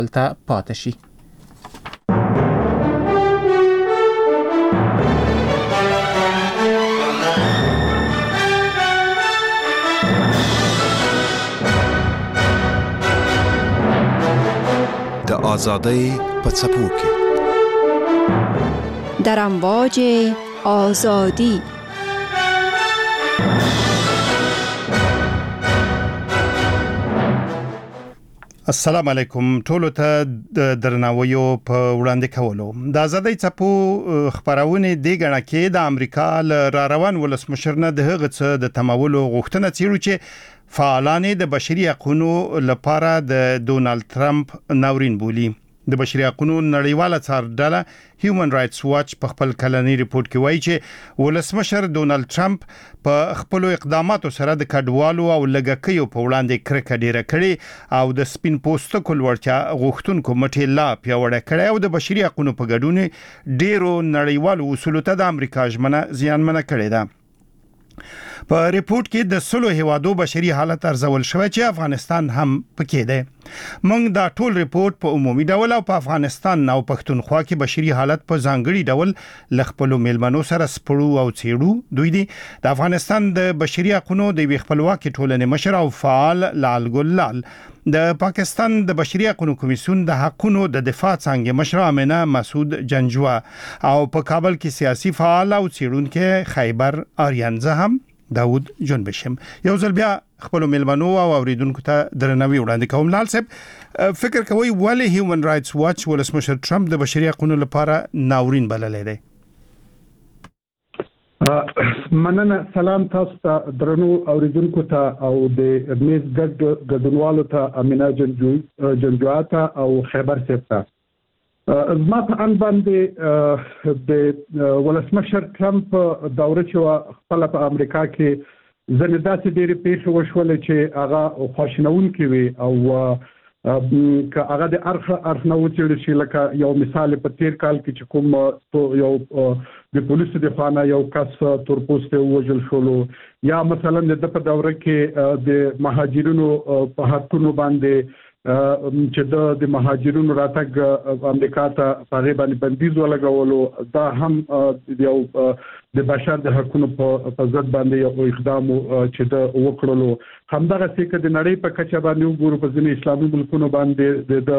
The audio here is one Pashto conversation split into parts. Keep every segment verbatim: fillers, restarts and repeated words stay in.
ته پاتې شي. د آزادۍ په څپو کې در امواج آزادی. السلام علیکم ټولو ته د درناویو په وړاندې کولو. د آزادۍ څپو خبرونه دی غنا کې د امریکا ل را روان ولسمشر نه د هغه څه د تمولو غوښتنه چیرې چې فعالان د بشري حقوقو لپاره د ډونالد ترامپ ناورین بولی. د بشري حقوقو نړیواله څارډله هیومن رائټس واچ په خپل کلنی ریپورت کې وایي چې ولسمشر ډونالد ترامپ په خپل اقداماتو سره د کډوالو او لګکیو په وړاندې کرکه ډیره کړې او د سپین پوستکو لورچا غوښتونکو مټې لا پیاوړې کړې او د بشري حقوقو په ګډون ډیرو نړیوالو اصولو ته د امریکا ژمنه زیانمنه کړې ده. په ریپورت کې د سلو هیوادو بشري حالت ارزول شوی چې افغانستان هم پکې ده. موږ دا ټول ریپورت په عمومي ډول او په افغانستان او پښتونخوا کې بشري حالت په ځانګړي ډول لخپلو میلمنو سره سپړو او چیرو. دوی دي د افغانستان د بشري حقوقو د خپلواکي ټولنې مشر او فعال لال ګلال، د پاکستان د بشري حقوقو کمیسیون د حقوقو د دفاع څنګه مشر امینه مسعود جنجوا او په کابل کې سیاسي فعال او چیرونکو خیبر آریانزه هم داود جنبشم. یو ځل بیا خپل ملمنو او اوریدونکو ته درناوی وړاندې کوم. لال صاحب فکر کوي ولې هیومن رائټس واچ ولسمشر ترامپ د بشري حقوقو لپاره ناورین بللی دی؟ مننه. سلام تاسو ته درنو اوریدونکو ته او د میز ګډ ګډونوالو ته امینه جنجو جنجواته او خیبر سپتا. زما په ان باندې د ولسمشر ترامپ دوره چې خپل په امریکا کې ځنې داسې ډېرې پیښې وشولې چې هغه خواشینونکې وي او که هغه د ارخ ارخ نه وچېړل شي. لکه یو مثال په تیر کال کې چې کوم یو د پولیسو د خوا یو کس تورپوستی ووژل شولو، یا مثلا د په دوره کې د مهاجرینو په حقونو باندې چې د مهاجرینو راتګ امریکا ته په غیبه بندیز ولګولو. دا هم یو د بشر د حقوقو په ضد باندې یو اقدام چې د وکړلو. همدغه څه د نړۍ په کچه باندې وګورو په ځینې اسلامي ملکونو باندې د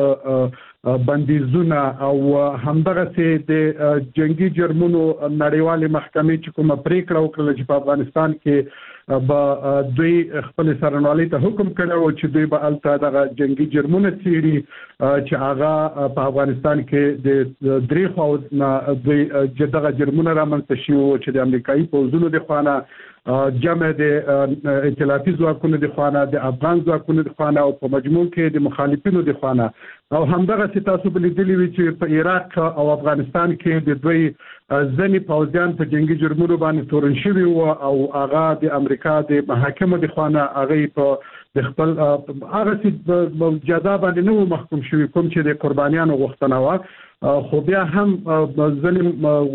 بندیزونه او همدغه څه د جنگي جرمونو نړیوالې محکمې چې کومه پریکړه وکړه چې په افغانستان کې با دوی خپل سرنوالي ته حکم کړو چې دوی به الته دغه جنگي جرمونه څیړي چې هغه په افغانستان کې د درې خو دوی دغه جرمونه رامنځته شوي چې د امریکایي پوځونو د خوانه جمع د ائتلافي ځواکونو د خوانه د افغان ځواکونو د خوانه او په مجموع کې د مخالفینو د خوانه او همدغه چې تاسو بل لیدلی وی چې په عراق او افغانستان کې د دوی ځنې پوځیان په جنگي جرمونو باندې تورن شوي وو او هغه د امریکا د محاکمو د خوانه هغه په د خپل هغه چې جزا باندې نو محکوم شوي کوم چې د قربانیانو غوښتنه و، خو بیا هم ځنې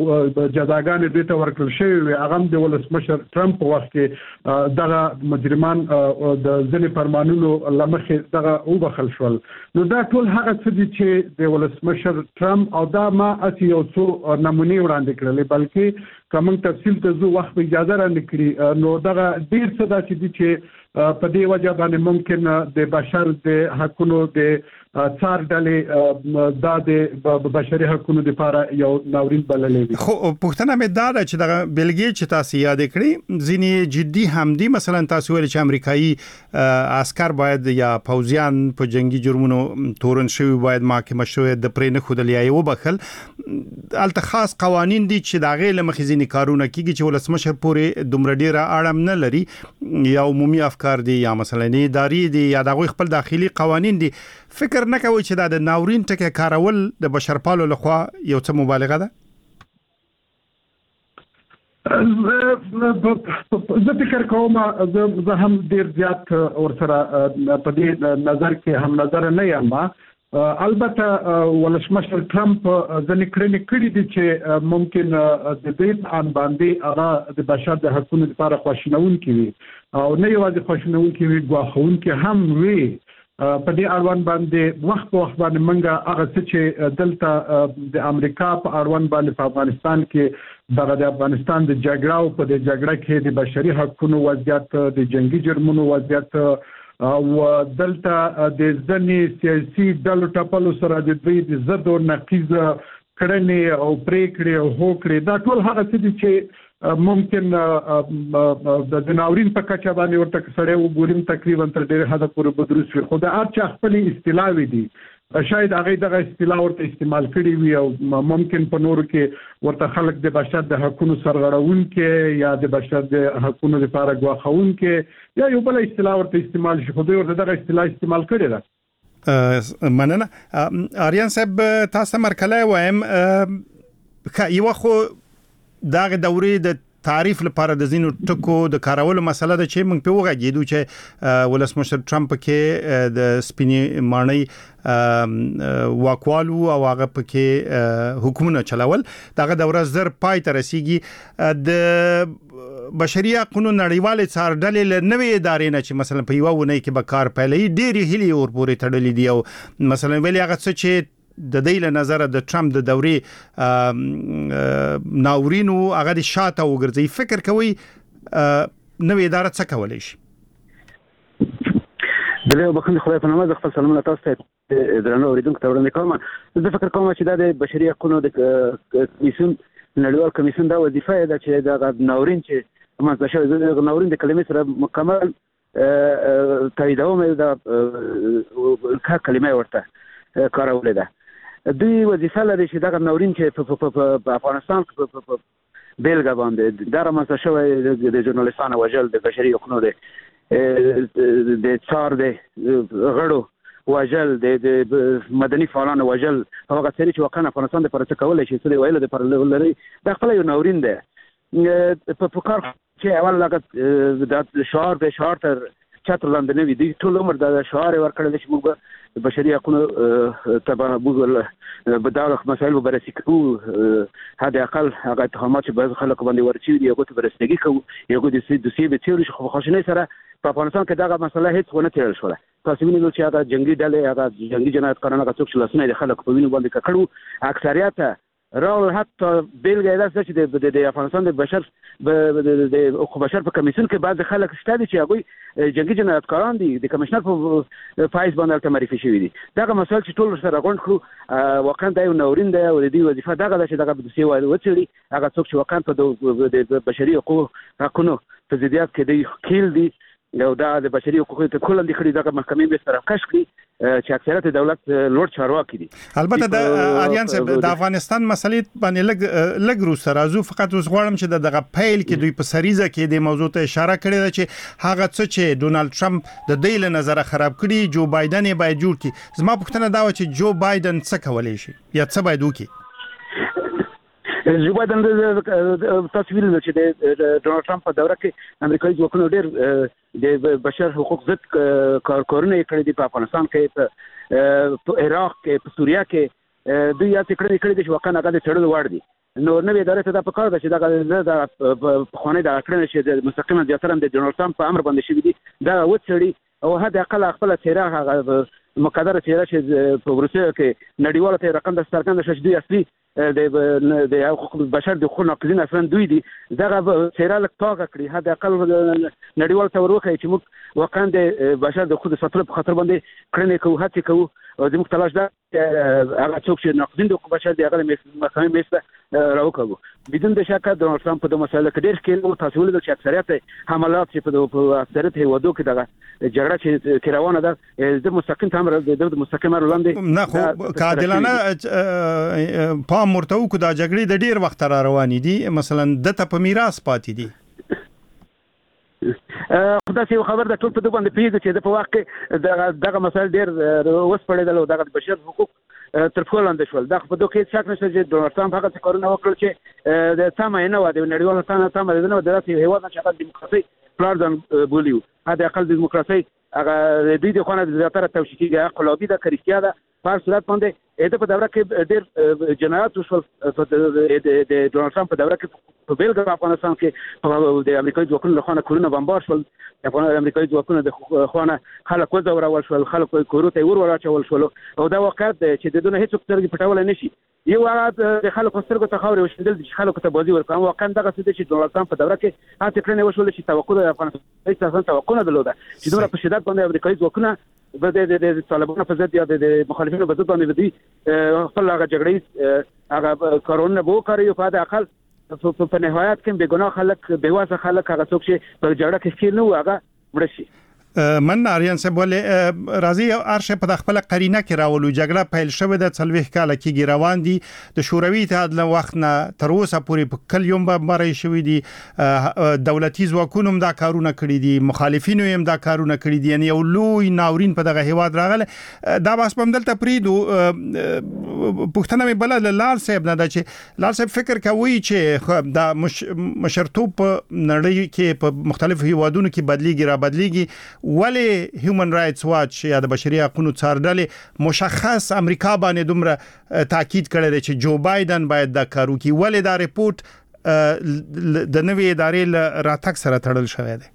جزاګانې دوی ته ورکړل شوي وي. هغه د ولسمشر ترامپ په وخت کې دغه مجرمان د ځنې فرمانونو له مخې دغه وبخښل شول. نو دا ټول هغه څه دي چې د ولسمشر ترامپ او دا ما اسی یو څو نمونې وړاندې کړلې، بلکې کوم تفصیل ته زو وخت اجازه را نکړي. نو دغه ډیر څه دا چې دي چې په دې وجه باندې ممکن د بشر د حقوقو د څار ډلې دا د بشري حقوقو لپاره یو ناورین بللې دي. خو پښتنه مې دا چې د بلګي چې تاسو یاد کړی ځینې جدي همدي مثلا تاسو ویل چې امریکایي عسكر باید یا پوځیان په جنگي جرمونو تورن شوی باید محاکمه شوی د پرې نه خودل یا یو بخل الته خاص قوانين دي چې دا غیر لمخزینی کارونه کیږي چې ولسمشر پورې دومره ډیره اړم نه لري یا عمومي افکار دي یا مثلا اداري دي یا د خپل داخلي قوانين دي. فکر نه کوي چې دا د ناورین ټکي کارول د بشرپالو لخوا یو څه مبالغه ده؟ زه فکر کوم زه هم ډیر زیات ورسره په دې نظر کې هم نظر نه یم. البته ولسمشر ترامپ ځنې کړنې کړې دي چې ممکن د دې ان باندې هغه د بشر د حقوقو لپاره خوشنونکي وي او نه یوازې خوشنونکي وي ګواښونکي هم وي. په دې اړوند باندې وخت په وخت باندې منګه هغه څه چې دلته د امریکا په اړوند باندې په افغانستان کې دغه د افغانستان د جګړه او په دې جګړه کې د بشري حقوقو وضعیت د جنگي جرمونو وضعیت او دلته د ځنې سیاسي ډلو ټپلو سره د دوی د ضد او نقیض کړنې او پریکړې او هوکړې دا ټول هغه څه دي چې ممکن د ناورین په کچه باندې ورته سړی وګوریم تقریبا تر ډېره حده پورې بدروس وي خو د هر چا خپلې اصطلاحوي دي شاید هغه دغه اصطلاح ورته استعمال کړي وي او ممکن په نورو کې ورته خلک د بشر د حقوقو سرغړونکي یا د بشر د حقوقو لپاره ګواښونکي یا یو بل اصطلاح ورته استعمال شي خو دوی ورته دغه اصطلاح استعمال کړي ده. مننه آریان صاحب تاسو مرکله وایم یو خو داغه دورې د تعریف لپاره د زینو ټکو د کارولو مسله ده چې موږ په وګورئ چې ولسمشر ټرمپ کې د سپینې مانۍ واکوالو او هغه پکې حکومت چلاول دغه دوره زر پای ته رسیږي د بشري حقوقو نړیوالې څارډلې له نوې ادارې نه چې مثلا په یو ونه کې به کار پیلې ډېری هلي اور پورې تړلې دي او مثلا ویلي هغه څه چې د دې له نظر د ټرمپ د دورې ناورینو هغه د شاته وګرځي فکر کوي نوې اداره څه کولای شي؟ د له بخښنې خدای په نامه خپل سلامونه تاسو ته درنو اوریدونکو ته وړاندې کوم. زه فکر کوم چې د بشري حقوقو د کمیسیون نړیوال کمیسیون دا وظیفه ده چې د ناورین چې ماته شوی د ناورین د کلمې سره مکمل تاییدوم د ښه کلمه ورته کارولې ده. دوی وظیفه لري چې دا ناورین چې په افغانستان کې په بیلګه باندې دا رامنځته شوی د ژورنالیستانو وژل د بشري حقوقو د څار د غړو وژل د مدني فعالانو وژل هغه څه چې واقعا افغانستان د پرڅ کولای شي چې ویل د پر لري دا خپل یو ناورین ده په کار چې اول لکه د شعار د شعار تر چتر لاندې نه وي دي ټول عمر د شعار ورکړل شي موږ بشري حقوقو تبع موږ بداغ مسائل بررسي کوو هدا اقل هغه اتهامات چې بعض خلک باندې ورچي دي یو څه بررسي کوو یو د سي د سي به تیوري خو خوشنه سره په افغانستان کې دا مسله هیڅ ونه تیرل شو تاسو وینئ چې هغه جنگي ډلې هغه جنگي جنایتکاران هغه څوک چې لاسونه د خلک په وینو باندې کړو اکثریت راول حتی بیلګه دا چې د افغانستان د بشر د حقوق بشر په کمیسیون کې بعض خلک شته دي چې هغه جنگي جنایتکاران دي د کمشنر په فایز باندې ته معرفي شوی دي دا مسله چې ټول سره غونډ کړو واقعا دا یو ناورین دی او د دې وظیفه دا غواړي چې دا د سی وایي وڅړي هغه څوک چې واقعا په د بشري حقوق حقونو په ضدیت کې دی خیل دي او دا د بشري حقوقو ته کولم د خړې دغه محکمې به سره کش کړي چې اکثریت دولت لوړ چارواکي دي. البته د اریان صاحب د افغانستان مسلې باندې لګ لګ روس راځو فقط اوس غواړم چې دغه پیل کې دوی په سریزه کې د موضوع ته اشاره کړې ده چې هغه څه چې ډونالد ټرمپ د دې له نظر خراب کړي جو بایدن یې باید جوړ کړي. زما پوښتنه دا و چې جو بایدن څه کولای شي یا څه باید وکړي؟ جو بایدن تاسو ویل چې د ډونالد ټرمپ په دوره کې امریکایي ځواکونو ډېر د بشر حقوق ضد کارکورونه کړي دي په افغانستان کې په عراق کې په سوریه کې دوی یا څه کړي دي چې واقعا هغه د چړل وړ دي نو نوې ادارې ته دا په کار ده چې دا د خونې د اکړنې چې مستقیما زیاتره د ډونالد ټرمپ په امر باندې شوی دي دا وڅړي او هدا اقل خپل چیرې هغه مقدره چیرې چې په روسیه کې نړیواله ته رقم د سترګند شې دوی اصلي د د حقوق بشر د خو ناقضین اصلا دوی دي دغه چیرې لک توګه کړی هدا اقل نړیواله ته وروخی چې موږ واقعا د بشر د خود ساتلو په خاطر باندې کړنې کوو هڅه کوو او د مختلف ده هغه څوک چې ناقضین د حقوق بشر دی هغه محکمې میسته راوکړو بدون د شک ډونالد ټرمپ په دغه مسله کې ډېر کې نو تاسو ولید چې اکثریت حملات چې په اکثریت هیوادو کې دغه جګړه چې روانه ده د مستقیم تامر د مستقیم وړاندې نه خو کادلانه پام مرتو کو دا جګړې د ډېر وخت را روانې دي مثلا د ته په میراث پاتې دي خدای سي خبر ده ټول په دغه باندې پیږي چې د په وخت کې دغه دغه مسایل ډېر وسپړېدل او دغه بشر حقوق تر فولند شول دا په دوه کې څاک نشته چې ډونالد ټرمپ هغه څه کارونه وکړل چې د سمه نه و د نړیوال ستانه سمه نه و د داسې هیواد چې هغه دیموکراسي پلان بولیو هدا اقل دیموکراسي هغه د دې خونه د زیاتره توشیکي حق لابي د کریستیا ده په صورت باندې اته په دوره کې ډېر جنایات وشول د ډونالد ټرمپ په دوره کې په بیلګه افغانستان کې د امریکایي ځواکونو له خوا کورونه بمبار شول د امریکایي ځواکونو د خوا خلک وځورول شول خلک کورو ته ور وراچول شول او دا واقعیت چې د دونه هیڅ څه پټول نه شي یو هغه د خلکو سترګو ته خاورې وشندل چې خلکو ته بازي ورکوم واقعا دغه څه چې ډونالد ټرمپ په دوره کې هڅه کړې وشول چې توقع د افغانستان اساسا توقع نه درلوده چې دومره په شدت باندې امریکایي ځواکونه د د طالبانو په ضد یا د مخالفینو په ضد باندې دوی خپل هغه جګړې هغه کارونه به وکړي په هغه اقل په نهایت کې به ګناه خلک به واسه خلک هغه څوک چې په جګړه کې شي نو هغه مرشي من اریان صاحب ولې راځي ارشه په خپل قرینه کې راولو جګړه پیل شوه د څلويخ کال کې روان دي د شوروي اتحاد له وخت نه تر اوسه پورې په کل یوم بمباري شوې دي دولتي ځواکونو هم دا کارونه کړی دي مخالفینو هم دا کارونه کړی دي یعنی یو لوی ناورین په دغه هیواد راغله دا بس په دلته پریدو پښتنه مې بل لال صاحب نه دا چې لال صاحب فکر کوي چې دا مشرتوب نړۍ کې په مختلفو هیوادونو کې بدلیږي را بدلیږي ولی هیومن رائټس واچ یا د بشري حقوقو څارډلې مشخص امریکا باندې دومره تاکید کړی دی چې جو بایدن باید دا کار وکړي ولی دا ریپورت د نوې ادارې راتګ سره تړل شوی دی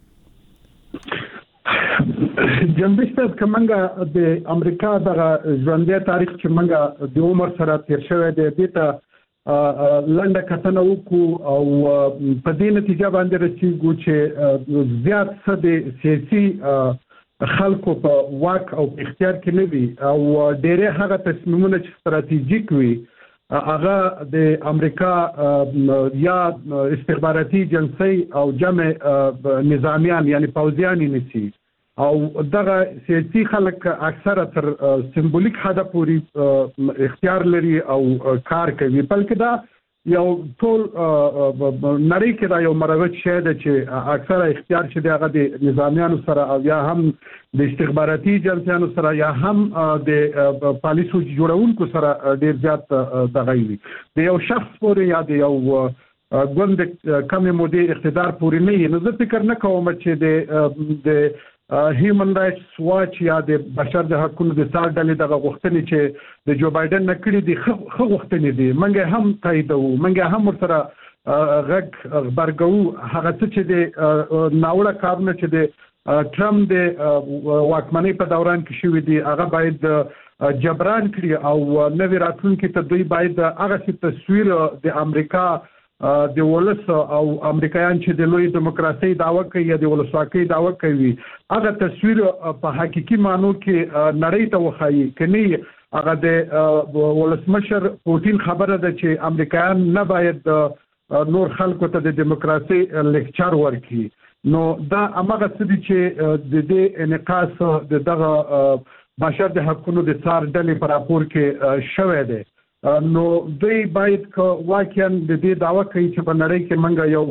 جنبشت کمنګه د امریکا دغه ژوندۍ تاریخ چې منګه د عمر سره تیر شوی دی دته لنډه کتنه وکړو او په دې نتیجه باندې رسیدو چې زیات څه د سیاسي خلکو په واک او اختیار کې نه وي او ډېر هغه تصمیمونه چې ستراتیژیک وي هغه د امریکا یا استخباراتي جنسي او جمع نظامیان یعنی پوځیان نشي او دغه سیاسي خلک اکثره تر سمبولیک حدا پوری اختیار لري او کار کوي بلکې دا یو ټول نړۍ کې دا یو مروج شی دی چې اکثره اختیار چې دغه د نظامیانو سره او یا هم د استخباراتي جنسیانو سره یا هم د پالیسو جوړونکو سره ډیر زیات دغه وي د یو شخص پورې یا د یو ګوند کمې مودې اقتدار پورې نه نه زه فکر نه کوم چې د د هیومن رائټس واچ یا د بشر د حقوقو د څار ډلې دغه غوښتنې چې د جو بایدن نکړي دي خو غوښتنې دي منګه هم تاییدو منګه هم سره غږ خبرګو هغه څه چې د ناوړه کارونه چې د ټرمپ د واکمنۍ په دوران کې شوې دي هغه باید جبران کړي او نوې راتلونکي ته دوی باید هغه څه تصویر د امریکا د ولس او امریکایان چې د لوی دیموکراسي دعوه کوي یا د ولسواکۍ دعوه کوي هغه تصویر په حقيقي معنی کې نړۍ ته وخایي کني هغه د ولسمشر پوتین خبره ده چې امریکایان نه باید نور خلکو ته د دیموکراسي لیکچر ورکړي نو دا هغه څه دي چې د دې انعکاس د دغه بشر د حقوقو د څار ډلې پر راپور کې شوې ده نو دوی باید واقعا د دې دعوه کوي چې په نړۍ کې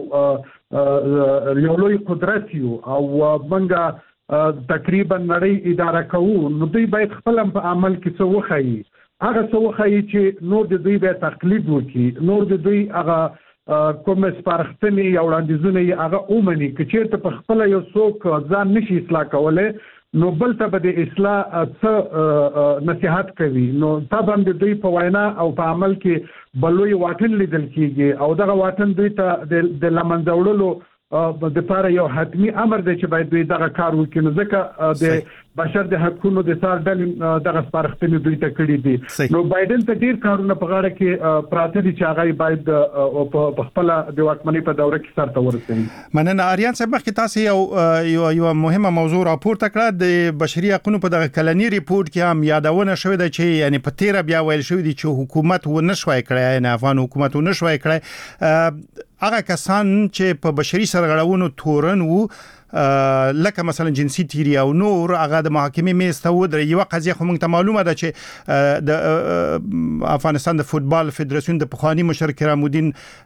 منګه یو یو لوی قدرت یو او منګه تقریبا نړۍ اداره کوو نو دوی باید خپل په عمل کې څه وخایي هغه څه وخایي چې نور د دوی به تقلید وکړي نور د دوی هغه کوم سپارښتنې یا وړاندیزونه هغه اومني چې چیرته په خپل یو څوک ځان نشي اصلاح کولای نو بل ته به د اصلاح څه نصيحت کوي نو طبعا د دوی په وینا او په عمل کې بلوي واټن لیدل کیږي او دغه واټن دوی ته د لمنځوړلو د لپاره یو حتمی امر دی چې باید دوی دغه کار وکړي نو ځکه د بشر د حقوقو د څار ډلې دغه سپارښتنې دوی ته کړې دي نو بایدن ته ډیر کارونه په غاړه کې پراته دي چې هغه باید په خپل د واکمنۍ په دوره کې سره ورسوي مننه اریان صاحب مخکې تاسو یو یو مهمه موضوع راپورته کړه د بشري حقوقو په دغه کلنی ریپورت کې هم یادونه شوې ده چې یعنی په تیر بیا ویل شوې دي چې حکومت و نشوي کړی یعنی افغان حکومت و نشوي کړی هغه کسان چې په بشري سرغړونو تورن وو لکه مثلا جنسي تیری او نور هغه د محاکمې میسته ودرې یو قضیه خو موږ ته معلومه ده چې د افغانستان د فوتبال فدراسیون د پخوانی مشر کرام الدین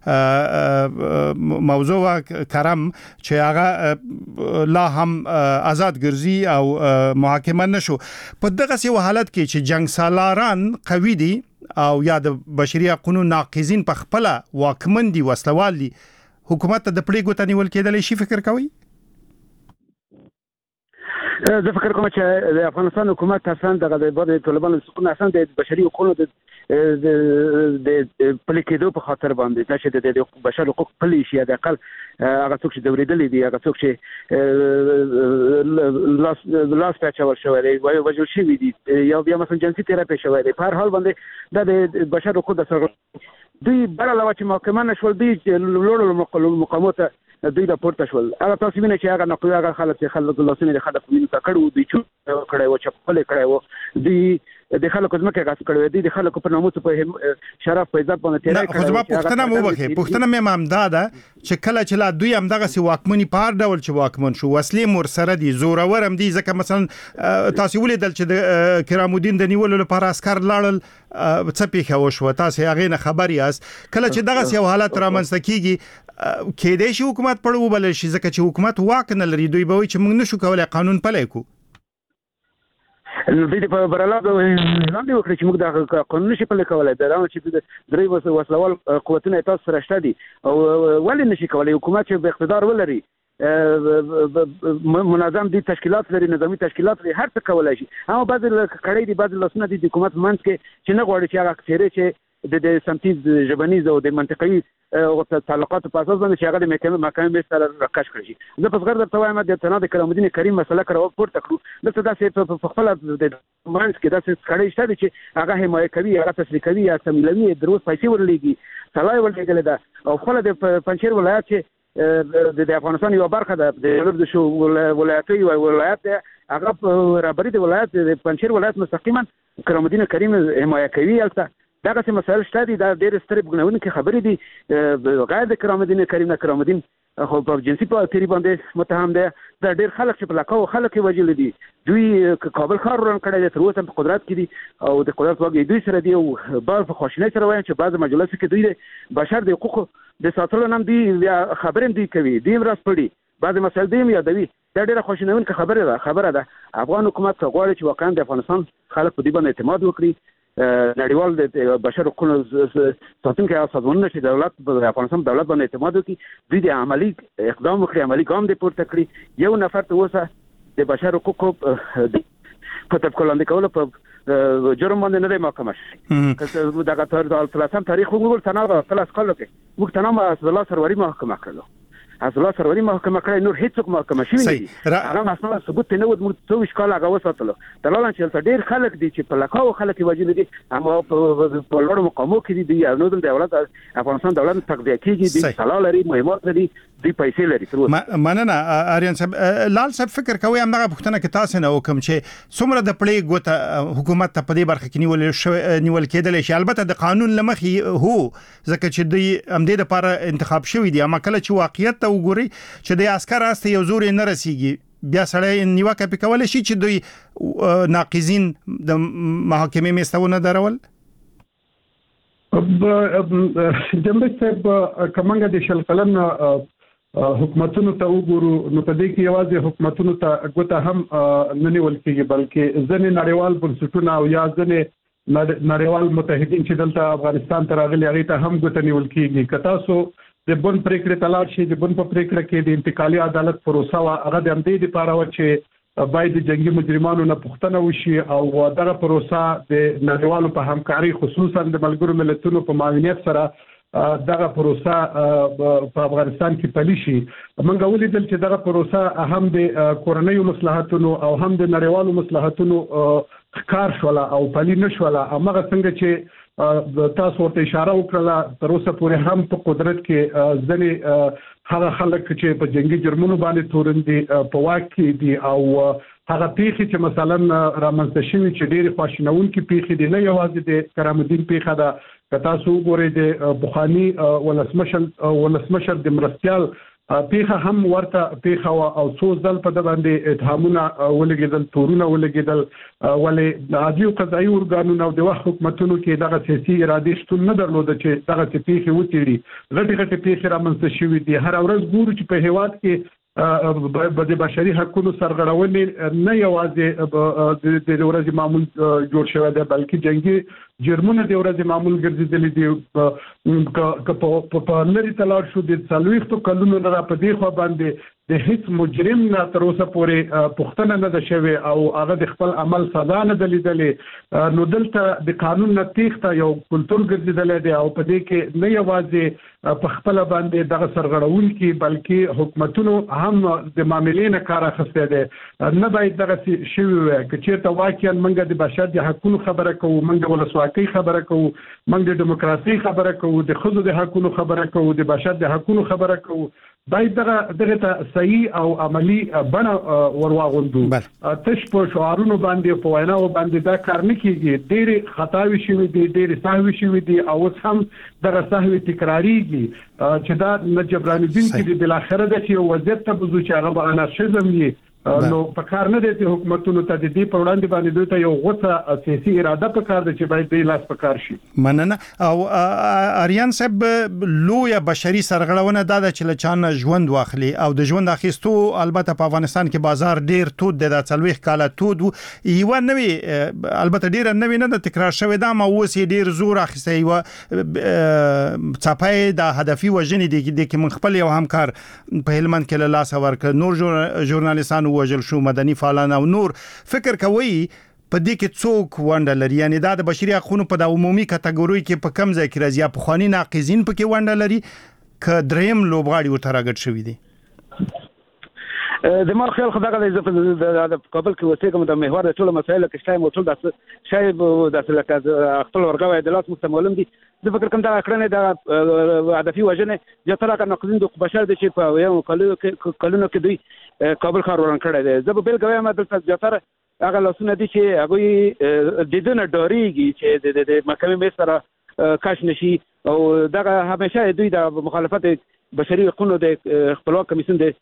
موضوع کرم چې هغه لا هم آزاد ګرځي او محاکمه نشو په دغه سی حالت کې چې جنگ سالاران قوی دي او یا د بشري حقوقو ناقضین په خپل واکمن دي وسلوال دي حکومت ته د پړې ګوتنی ول کېدل شي فکر کوي زه فکر کوم چې د افغانستان حکومت اصلا دغه د طالبانو سقوط اصلا د بشري حقوقو د د پلي کېدو په خاطر باندې چې د بشر حقوق پلي شي د اقل هغه څوک چې دوریدلي دي هغه څوک چې لاس لاس پچول شوی دی وژل شوي دي یا بیا مثلا جنسي تیراپي شوی دی په هر حال باندې دا د بشر حقوقو د سرغړونې دوی بل علاوه چې محکمه نشول دوی لوړو مقامو ته دوی راپورته شول هغه تاسو وینئ چې هغه نقل هغه خلک چې خلک لاسونه د خلک ویني کړو دوی چوپ کړی و چې خپل کړی و دوی د خلکو ځمکه غصب کړی دوی د خلکو په ناموس په شرف په عزت باندې تیرای کړی خو زما پوښتنه مو وکړه پوښتنه مې هم دا ده چې کله چې لا دوی هم دغه سی واکمنی په هر ډول چې واکمن شو وسلې مور سره دي زورور هم دي ځکه مثلا تاسو ولیدل چې د کرام الدین د نیولو لپاره عسكر لاړل څه پیښه وشوه تاسو هغه نه خبر یاست کله چې دغه سی حالت رامنځته کیږي کېدای شي حکومت پړو وبلل شي ځکه چې حکومت واک نه لري دوی به وي چې موږ نشو کولای قانون پلی کو نو دوی په برلا لاندې وکړي چې موږ د قانون نشي پلی کولای دا چې درې وسلوال قوتونه تاسو سره شته دي او ولې نشي کولای حکومت چې به اقتدار ولري منظم دي تشکیلات لري نظامی تشکیلات لري هر څه کولای شي اما بعض کړي دي بعض لاسونه دي حکومت منځ کې چې نه غواړي چې هغه چیرې چې د سمتیز ژبنیز او د منطقي تعلقات په اساس باندې چې هغه د محکمې محکمې سره راکش کړی شي زه په څنګه درته وایم د تناد کرام الدین کریم مسله کړو پورته کړو دلته داسې په خپل د مانس کې داسې کړي شته چې هغه حمایت کوي هغه تشریح کوي یا تمویلوي دروس پیسې ورلېږي سلای ورلېږل ده او خپل د پنځیر ولایت چې د افغانستان یو برخه ده د جنوب د شو ولایتي ولایت هغه رابري د ولایت د پنځیر ولایت مستقیما کرام الدین کریم حمایت کوي البته دغه څه مسایل شته دي دا ډېر سترې بګناونکې خبرې دي غیر د کرام الدین کریم نه کرام الدین خو په جنسي په تیری باندې متهم دی دا ډېر خلک چې په لکاو خلک یې وژلي دي دوی کابل ښار وران کړی دی تر اوسه په قدرت کې دي او د قدرت واګې دوی سره دي او بعض په خواشینۍ سره وایم چې بعض مجلسو کې دوی د بشر د حقوقو د ساتلو نه هم دوی خبرې هم دوی کوي دوی هم راسپړي بعضې مسایل دوی هم یادوي دا ډېره خواشینونکې خبره ده خبره ده افغان حکومت غواړي چې واقعا د افغانستان خلک په دې باندې اعتماد وکړي نړیوال د بشر حقوقو ساتونکي سازمانونه چې دولت د افغانستان دولت باندې اعتماد وکړي دوی د عملی اقدام وکړي عملی ګام دې پورته کړي یو نفر ته اوسه د بشر حقوقو په طبقه لاندې کولو په جرم باندې نه دی محاکمه شوی دغه اتلسم تاریخ وګورئ تنها اتلس کالو کې موږ تنها اسدالله سروري محاکمه کړلو اسدالله سروري محاکمه کړی نور هیڅوک محاکمه شوی نه دي هغه مسله ثبوت نه و موږ څو ویشت کاله هغه وساتلو دلاله چې ډېر خلک دي چې په لکاو خلک یې وژلي دي اما په لوړو مقامو کې دي نو د دولت افغانستان دولت تقویه کېږي دي سلا لري مهمات لري دوی پیسې لري تر مننه آریان صاحب لال صاحب فکر کوي همدغه پوښتنه کې تاسو نه وکم چې څومره د پړې ګوته حکومت ته په دې برخه کې نیول نیول کېدل شي البته د قانون لمخې هو ځکه چې دوی هم دې لپاره انتخاب شوی دي اما کله چې واقعیت ته وګوري چې د عسكر است یو زور نه رسیږي بیا سړی نیوکه پې کولی شي چې دوی ناقضین د محاکمې میستونه درول جنبه صاحب کمنګ د شل کلن حکومتونو ته وګورو نو په دې کې یوازې حکومتونو ته ګوته هم نه نیول کېږي بلکې ځینې نړیوال بنسټونه او یا ځینې نړیوال متحدین چې دلته افغانستان ته راغلي هغې ته هم ګوته نیول کېږي که تاسو د بن پریکړې ته لاړ شي د بن په پریکړه کې د انتقالي عدالت پروسه وه هغه د همدې دپاره وه چې باید د جنګي مجرمانو نه پوښتنه وشي او دغه پروسه د نړیوالو په همکاري خصوصا د ملګرو ملتونو په معاونیت سره دغه پروسه په افغانستان کې پلي شي موږ ولیدل چې دغه پروسه هم د کورنیو مصلحتونو او هم د نړیوالو مصلحتونو ښکار شوله او پلي نه شوله همغه څنګه چې تاسو ورته اشاره وکړله تر اوسه پورې هم په قدرت کې ځینې هغه خلک چې په جنګي جرمونو باندې تورن دي په واک کې دي او هغه پیښې چې مثلا رامنځته شوي چې ډېرې خواشینونکې پیښې دي نه یوازې د کرام الدین پیښه ده که تاسو وګورئ د بخاني ولسمشر ولسمشر د مرستیال پیښه هم ورته پیښه وه او څو ځل په ده باندې اتهامونه ولګېدل تورونه ولګېدل ولې د عادي قضایي ارګانونو او د وخت حکومتونو کې دغه سیاسي ارادې شتون نه درلوده چې دغسې پیښې وڅېړي غټې غټې پیښې رامنځته شوي دي هره ورځ ګورو چې په هېواد کې د بشري حقونو سرغړونې نه یوازې د ورځې معمول جوړ شوی دی بلکې جنګي جرمونه د ورځې معمول ګرځیدلې دي که په لري تلاړ شو د څلوېښتو کلونو نه را په دې خوا باندې د هیڅ مجرم نه تر اوسه پورې پوښتنه نه ده شوې او هغه د خپل عمل سزا نه ده لیدلې. نو دلته د قانون نه تېښته یو کلتور ګرځېدلی دی او په دې کې نه یوازې په خپله باندې دغه سرغړونکي بلکې حکومتونو هم د معاملې نه کار اخیستی دی. نه باید دغسې شوي وی که چېرته واقعا موږ د بشر د حقونو خبره کوو، موږ د ولسواکۍ خبره کوو، موږ د ډیموکراسۍ خبره کوو، د ښځو د حقونو خبره کوو، د بشر د حقونو خبره کوو، باید دغه دغه ته صحیح او عملی بڼه ورواغوندو. تش په شعارونو باندې په ویناو باندې دا کار نه کیږي. ډېرې خطاوې شوي دي، ډېرې سهوې شوي دي او اوس هم دغه سهوې تکراریږي چې دا نه جبرانېدونکي دي. بالاخره ده چې یو وضعیت ته بځو چې هغه به انارشیزم وي. نو په کار نه دی چې حکومتونو ته د دې پر وړاندې باندې دوی ته یو غوڅه سیاسي اراده په کار ده چې باید دوی لاس په کار شي. مننه. او اریان صاحب لویه بشري سرغړونه دا ده چې له چانه ژوند واخلي او د ژوند اخیستو البته په افغانستان کې بازار ډیر تود دی، د څلوېښت کاله تود یو نوی البته ډیر نوی نه د تکرار شوی دا ما اوس ډیر زور اخیسته یو صفای د هدفي وژنې دي چې من خپل یو همکار په هلمند کې له لاس ورکړ، نور ژورنالیستان وژل شو، مدني فعالان او نور. فکر کوي په دې کې څوک ونډه لري؟ یعنی دا د بشري حقوقو په د عمومي کټګوري کې په کم ځای کې راځي؟ په خواني ناقضین پکې ونډه لري ک دریم لوبغاړي ورته راګټ شوی دي؟ د مال خیال خدای غلی د کابل کې وسیګم د محور ټول مسایل کې شای موټول د شای د لکه خپل ورغوي د لاس مستمولم دي. د فکر کوم دا کړنه د هدفي وژنه جتره کا نقدین د بشر د چې په یو کلونو کې دوی کابل ښار وران کړی دی. زه به بل کوم د جتره هغه لاسونه دي چې هغه د دې نه ډاریږي چې د محکمې مې سره کاش نشي او دغه همیشه دوی د مخالفت بشري حقوقو د خپلواک کمیسیون د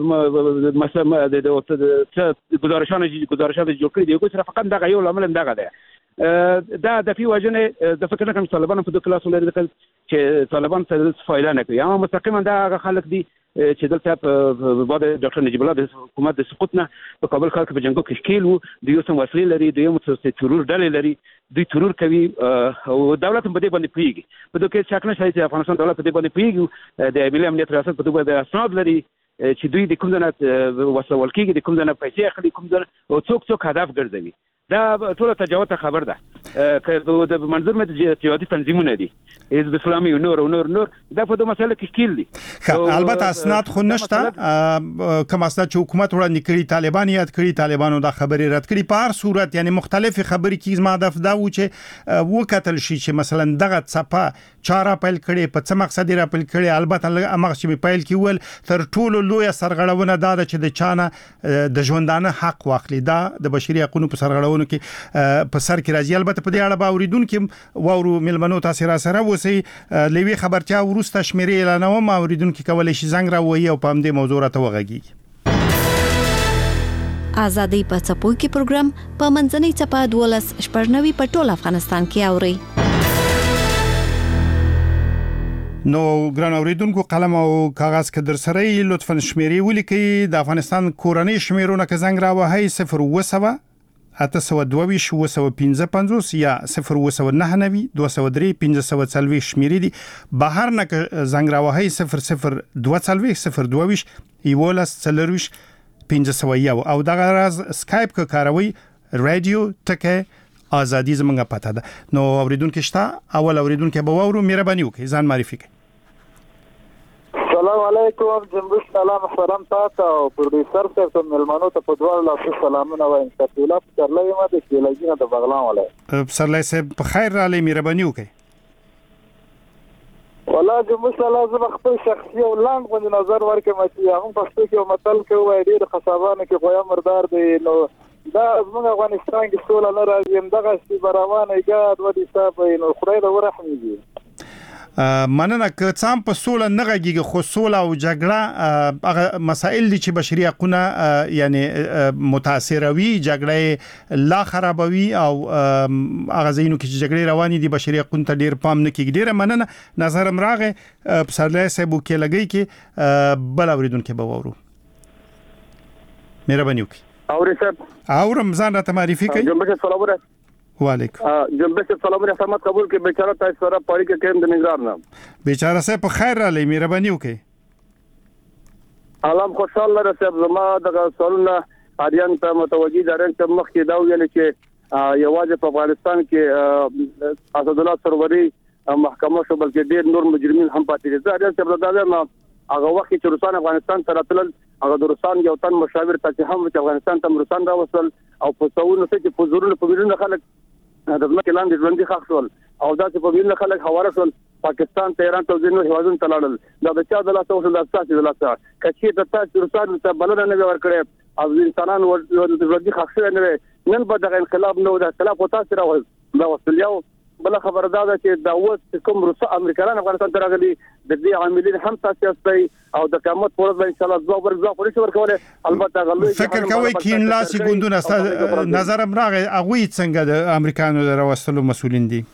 مسله د گزارشانه گزارشات جوړ کړي دي. کوم فقط دغه یو لامل دغه دی. دا د فی وجنه د فکر نه کوم طالبان په دغه کلاس ولري چې طالبان څه فایده نه کوي. اما مستقیما دا خلک دي چې دلته په بعد ډاکټر نجیب الله د حکومت د سقوط نه په کابل ښار کې په جنگو کې ښکیل وو، د یو سم وسلې لري، د یو متوسط ترور ډلې لري، دوی ترور کوي او دولت په دې باندې پیږي. په دغه کې شک نشته چې افغانستان دولت په دې باندې پیږي. د ملي امنیت ریاست په دغه د اسناد لري چې دوی د کوم ځای وسول کېږي، د کوم ځای پیسې اخلي، کوم ځای او څوک څوک هدف ګرځوي. دا ټول تجاوز خبر ده. که د منظور مې جهادي تنظیمونه دي، حزب اسلامي او نور او نور نور دا په دغه مسله کې ښکیل دي. البته اسناد خو نشته. کوم اسناد چې حکومت وړاندې کړي طالبان یاد کړي، طالبانو دا خبرې رد کړي. په هر صورت یعنی مختلف خبرې کې زما هدف دا و چې وکتل شي چې مثلا دغه څپه چاره پیل کړي په څه مقصد را پیل کړي. البته هغه چې پیل کې ول تر ټولو لوی سرغړونه دا چې د چانه د ژوندانه حق واخلي. دا د بشري حقوقو په سرغړونه کې په سر کې راځي. البته په دې اړه به اوریدونکو وورو ملمنو تاسو را سره وسی لوي خبرتیا ورسته شمیرې اعلانوم. اوریدونکو کولای شي زنګ را وایي او په همدې موضوع راته وغږیږي. آزادۍ په څپو کې پروګرام په منځنۍ څپه دولس شپږ په ټول افغانستان کې اوري. نو ګران اوریدونکو قلم او کاغذ کې در سره لطفا شمیرې ولیکئ. د افغانستان کورنۍ شمیرونه که زنګ را وهي صفر وسوه اته سوه دوه ویشت اوه سوه پنځه پنځوس یا صفر اوه سوه نهه نوي دوه سوه درې پنځه سوه څلوېښت شمیرې دي. بهر نه که زنګ را وهي صفر صفر دوه څلوېښت صفر دوه ویشت یولس څلرویشت پنځه سوه یو او دغه راز سکایپ که کاروي رادیو ټکه ازادي زمونږ پته ده. نو اوریدونکو شته اول اوریدونکو به وورو مهرباني وکړئ ځان معرفي کړئ. السلام علیکم جنبش سلام محترم تاسو او پروډوسر ته ملمنو ته په دوه لاسو سلامونه وایم. تاسو پرلای ما د کېلګینه د بغلان ولای پسرلای صاحب په خیر را لې مهرباني وکړئ. والله جنبش الله زما خپل شخصي او لاند غو نظر ورکړم چې هغه پښتو کې متل کوي ډېر خصابانه کې غویا مردار دی. نو دا زموږ افغانستان کې سوله نه راځي، دغه سی بروانه ایجاد و دي صاحب نو خدای له ورحمېږي. مننه که څام په سوله نه غږیږي خو سوله او جګړه هغه مسائل دي چې بشري حقوقونه یعنی متاثروي، جګړه لا خرابوي او هغه ځینو کې چې جګړې روانې دي بشري حقوقو ته ډیر پام نه کیږي. ډیره مننه نظر امراغه پسرلای صاحب کې لګی کې بل اوریدونکو به وورو مهرباني وکړئ. اوري صاحب اورم ځان راته معرفي کړئ. جنبش سلام وعلیکم جنبه سلام رحمت قبول کې بیچاره تاسو سره پړی کې کېم د نگران نه بیچاره صاحب په خیر را لې مهرباني وکړئ علام خوشاله رسېب زما د سوالونه اړین ته متوجي دارن چې مخکې دا ویل چې یوازې په افغانستان کې اسد الله سروری محکمه شو بلکې ډېر نور مجرمین هم پاتې دي دا چې دا ما هغه وخت چې روسان افغانستان ته راتلل هغه د روسان یو تن مشاور ته هم چې افغانستان ته روسان راوصل او په څوونه چې په زورونو په ویلونو خلک د ځمکې لاندې ژوندۍ ښخ شول او دا چې په ویلونو خلک حواله شول پاکستان ته ایران ته ځینو هیوادونو ته لاړل دا د چا د لاسه وشو د اساسي د لاسه کچې ته تاسو روسان ته بلنه نه ورکړي او انسانان ژوندۍ ښخ شوي نه نن به دغه انقلاب نو د خلاف تاسو راول دا وسلیاو بل خبره دا ده چې دا اوس کوم روس امریکایان افغانستان ته راغلي د دې عاملین هم تاسو استي او د قیامت پر ورځ ان شاء الله ځواب ورکړو پولیس ورکوله البته غلوي فکر کوي کین لاسي ګوندونه نظر امراغه اغوي څنګه د امریکایانو دروستلو مسولین دي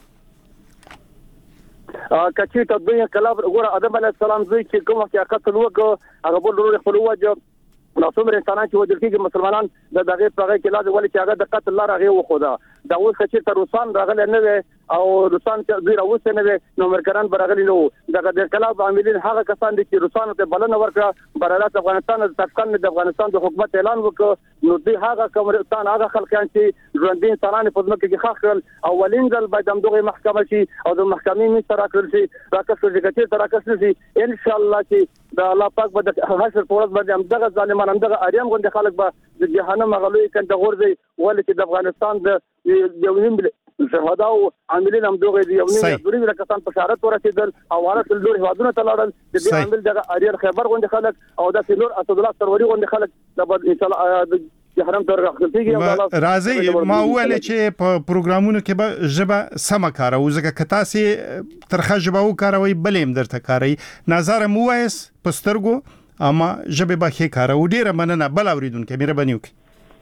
کچې ته دوی انقلاب وګوره ادم علی السلام دوی چې کوم کې قتل وکړ هغه بل ورو خپل وجه نو څومره انسانان چې ودل کېږي مسلمانان د دغه پرغه کې لازم ولې چې هغه د قتل لار هغه وخوده دا اوس چې تر روسان راغلي نه وي او روسان چې دوی راوځي نه وي نو امریکایان برغلي نو دغه د انقلاب عاملین هغه کسان دي چې روسان ته بلنه ورکړه برالات افغانستان د تفکان د افغانستان د حکومت اعلان وکړ نو دوی هغه کومستان هغه خلکان چې ژوندۍ انسانان په ځمکه کې ښخ کړل او ولین ځل باید هم دغه محکمه شي او د محکمې می سره کړل شي راکښ شي چې راکښ شي ان شاء الله چې د الله پاک به د حشر په ورځ باندې هم دغه ظالمان هم دغه اړین غونډه خلک به د جهنم غلوي کنده غورځي ولې چې د افغانستان د یو نیم شهدا او عاملین هم دغه یو نیم دوری کسان په شارت ورسېدل او ورته لور هوادونه تلاړل د دې عامل دغه اړین خبر غونډه خلک او د سینور اسد الله سروری غونډه خلک د ان شاء الله جهنم تر راځي راځي ما ویل چې په پروګرامونو کې به ژبه سم کاروي ځکه کتا سي ترخه ژبه وکاروي بلیم درته کاروي نظر مو وایس پسترګو اما ژبه به کې کاروي ډیره مننه بل اوریدونکو مهرباني وکړئ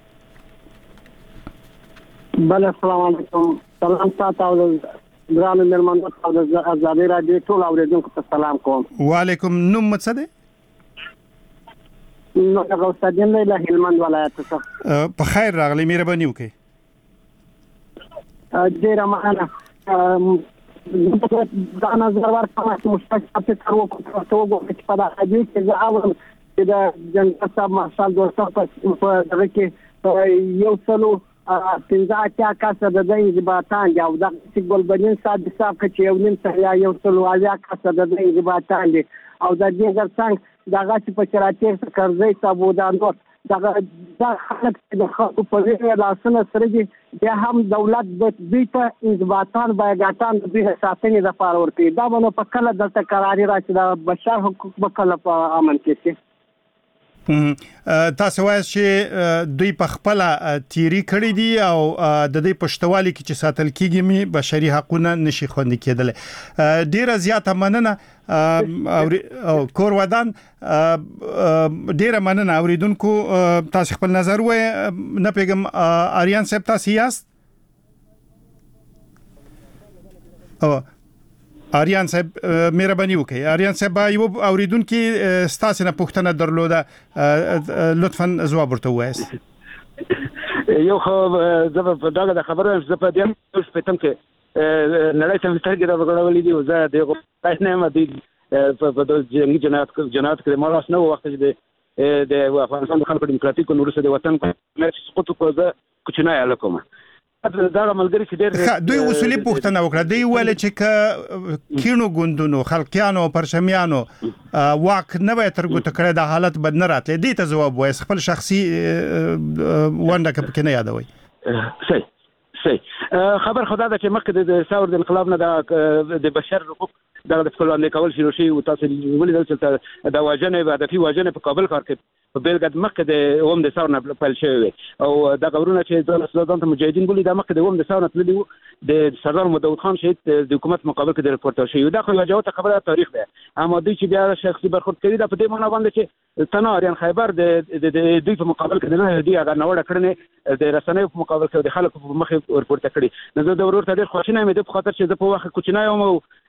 بل السلام علیکم سلام تاسو ګران مېلمانو تاسو د ازادي راډیو ټول اوریدونکو ته سلام کوم وعلیکم نوم څه دی نو هغه استادین له هلمند ولایت څخه په خیر راغلی مهرباني وکړئ ډیره مننه دا نظر ورکوم چې مشترک فکر وکړو چې په دغه دې کې زه اول چې د جنګ صاحب مارشال دوستان په دغه کې یو څلو پنځه اتیا کسه د دې انضباطان دي او د ګلبدین صاحب صاحب چې یو نیم سره یو څلو اتیا کسه د دې انضباطان دي او د دې ځکه دغه چې په چراتیر څخه کرځي صابودان نو دغه د خلک د خلکو په ویره لاسونه سره دي بیا هم دولت د دې په انضباطان بایګاتان د دې ساتنې لپاره ورته دا باندې په کله دلته قراري راځي د بشر حقوق په کله په امن کې شي تاسو وایي چې دوی په خپل تیری کړی دي او د دې پښتوالي کې چې ساتل کیږي می بشري حقوقونه نشي خوندي کېدل ډیره زیاته مننه او کور ودان ډیره مننه اوریدونکو تاسو خپل نظر وای نه پیغام اریان صاحب تاسو یاست او اریان صاحب مهرباني وکړئ اریان صاحب یو اوریدونکو ستاسو نه پوښتنه درلوده لطفا ځواب ورته وایست یو خو زه په دغه خبره زه په دې سپیتم کې نړۍ ته سترګې راغړولې دي او زه دغه تاسو نه مدي په د جنګي جنات جنات کې مراس نه وخت چې د افغانستان خلکو دیموکراتیک نورسه د وطن په سقوط کو زه کوچنی الکوم دا ملګری چې ډېر دوی اصولي پوښتنه وکړه دوی ویل چې کینو ګوندونو خلقیانو پرشمیانو واک نه به تر ګوت کړه د حالت بد نه راتلې دې ته جواب وایي خپل شخصي ونده کې نه یادوي صحیح صحیح خبر خدا دا چې مخکې د ثور د انقلاب نه د بشر حقوق دغه د خپل کول شروع شي او تاسو ولې چې د واجنې بعد په واجنې په کابل کار کې په بیلګد مخکې د اوم د ثور نه پیل شوی او د غورونه چې د سودان ته مجاهدین بولی د مخکې د اوم د ثور نه تللی د سردار محمد خان شهید د حکومت مقابل کې د رپورټ شوی دا خو واجبات خبره تاریخ ده اما دوی چې بیا شخصي برخورد کوي دا په دې معنی باندې چې تناریان خیبر د دوی په مقابل کې نه دی هغه نوړه کړنه د رسنیو په مقابل کې د خلکو په مخ ورپورټ کړي نو د ورور تاریخ خوشنه مې د خاطر چې د په وخت کوچنی او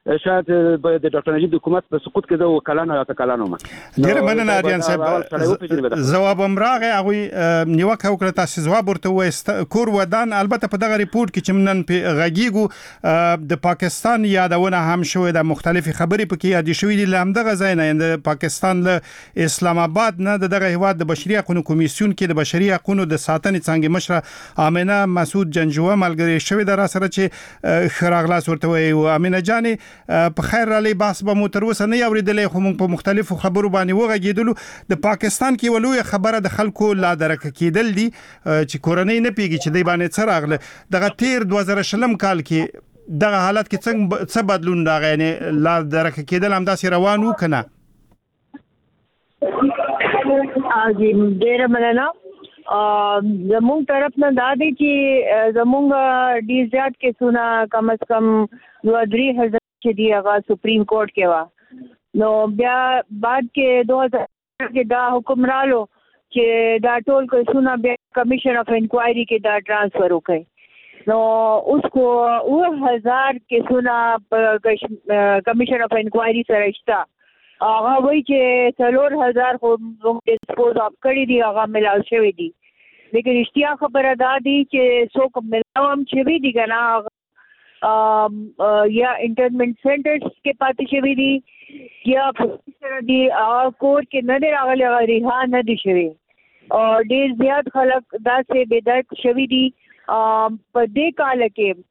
شاید به د ډاکټر نجیب د حکومت په سقوط کې د وکالانو یا تکالانو ما ډیر مننه اریان صاحب جواب امراغه هغه نیوکه وکړه تاسو جواب ورته وست کور ودان البته په دغه ریپورت کې چې منن په غږیګو د پاکستان یادونه هم شوې د مختلفي خبرې پکې یاد شوې دي لامدغه ځای نه د پاکستان له اسلام آباد نه دغه هواد د بشري حقوقو کمیسیون کې د بشري حقوقو د ساتنې څنګه مشره امینه مسعود جنجوه ملګری شوې د را سره چې خراغلاس ورته وي او امینه جاني په خیر را لې بحث به مو تر اوسه نه اوریدلې خو موږ په مختلفو خبرو باندې وغږیدلو د پاکستان کې ولوي خبره د خلکو لا درک کېدل دي چې کورنۍ نه پیږي چې دی باندې څه راغله دغه تیر دوه زره شلم کال کې دغه حالت کې څنګه څه بدلون راغی یعنی لا درک کېدل هم داسې روان و کنه اجي ډیر مننه زموږ طرف نه دا دی چې زموږ ډیر زیات کې سونه کم از کم دوه درې هزار چې دی هغه سپریم کورټ کې وا نو بیا بعد کې دوه هزار کې دا حکم رالو چې دا ټول کو سونه بیا کمیشن اف انکوائری کې دا ټرانسفر وکړي نو اوس کو او هزار کې سونه کمیشن اف انکوائری سره شته هغه وایي چې څلور هزار خو موږ ډیسپوز اپ کړی دی هغه ملاو شوی دی لیکن اشتیا خبره دا دی چې څوک ملاوم شوی دی کنه یا انټرنمنت سنټرز کې پاتې شوی دی یا سره دی کور کې نه دی راغلی هغه ریها نه دی شوی او ډیر زیات خلک داسې بې درد شوی دی په دې کال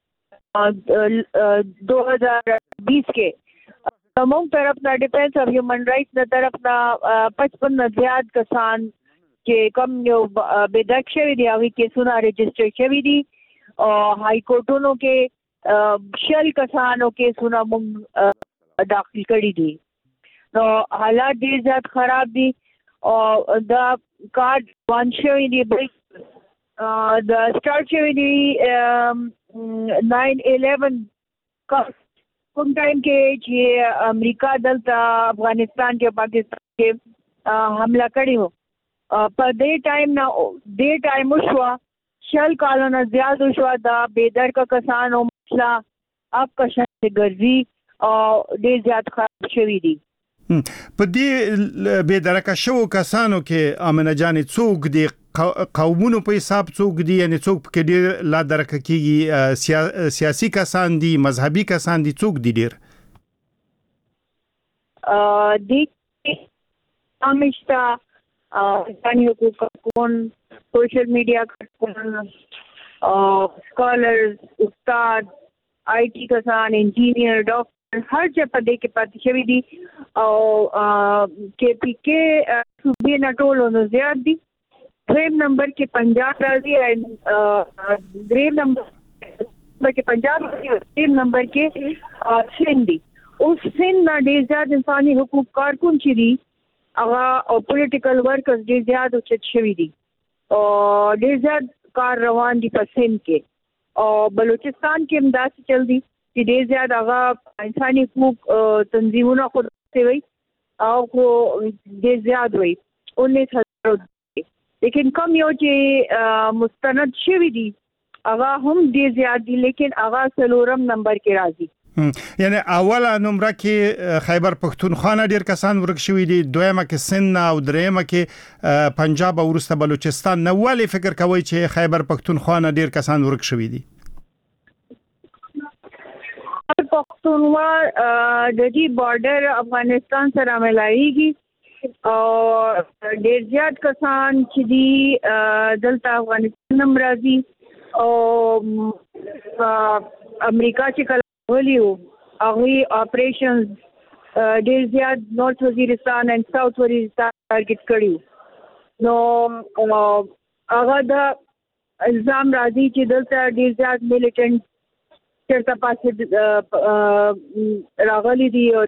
کې دو هزار بیس کې زموږ طرف نه ډیفنس اف هیومن رائټس نه طرف نه پچپن نه زیات کسان چې کم یو بې درد شوي دي هغوی کیسونه رجسټر شوي دي او هائی کورټونو کې شل کسانو کیسونه موږ داخل کړي دي نو حالات ډېر زیات خراب دي او دا کارډ وان شوي دي د سټارټ شوي دي ناین الیون کوم ټایم کې چې امریکا دلته افغانستان کې پاکستان کې حمله کړی وو په دې ټایم نه دې ټایم شو شل کالونه زیات شو دا بېدر کا کسان او مسله اب کا شته ګرځي او ډېر زیات خراب شوی دي په دې بېدرکه شو کسانو کې امنه جان څوک دي قومونو په حساب څوک دي یعنی څوک کې ډېر لا درکه کېږي سیاسي کسان دي مذهبي کسان دي څوک دي ډېر دي همیشته انساني حقوق کارکون سوشل میډیا کارکون سکالرز استاد آئی ټي کسان انجینئر ډاکټر هر ځای په دې کې پاتې شوي دي او کې پی کې صوبې نه ټول نو زیات دي دریم نمبر کې پنجاب راځي دریم نمبر کې پنجاب دریم نمبر کې سندھ دي اوس سندھ نه ډېر زیات انساني حقوق کارکون چې دي هغه او پولیټیکل ورکرز ډېر زیات اوچت شوي دي او ډېر زیات کار روان دي په سندھ کې او بلوچستان کې هم داسې چل دي چې ډېر زیات هغه انساني حقوق تنظیمونه خود وي او خو ډېر زیات وي انیس هزار لیکن کم یو چې مستند شوي دي هغه هم ډېر زیات دي لیکن هغه څلورم نمبر کې راځي یعنی اوله نمبر کې خیبر پښتونخوا نه ډېر کسان ورک شوي دي دویمه کې سند او دریمه کې پنجاب او وروسته بلوچستان نه ولې فکر کوئ چې خیبر پښتونخوا نه ډېر کسان ورک شوي دي پښتونخوا د دې بارډر افغانستان سره ملایږي او ډېر زیات کسان چې دي دلته افغانستان هم راځي او امریکا چې کله ولي وو هغوی اپریشنز ډېر زیات نورث وزیرستان اینڈ ساؤث وزیرستان ټارګټ کړي نو هغه د الزام راځي چې دلته ډېر زیات میلیټنټ چېرته پاسې راغلي دي او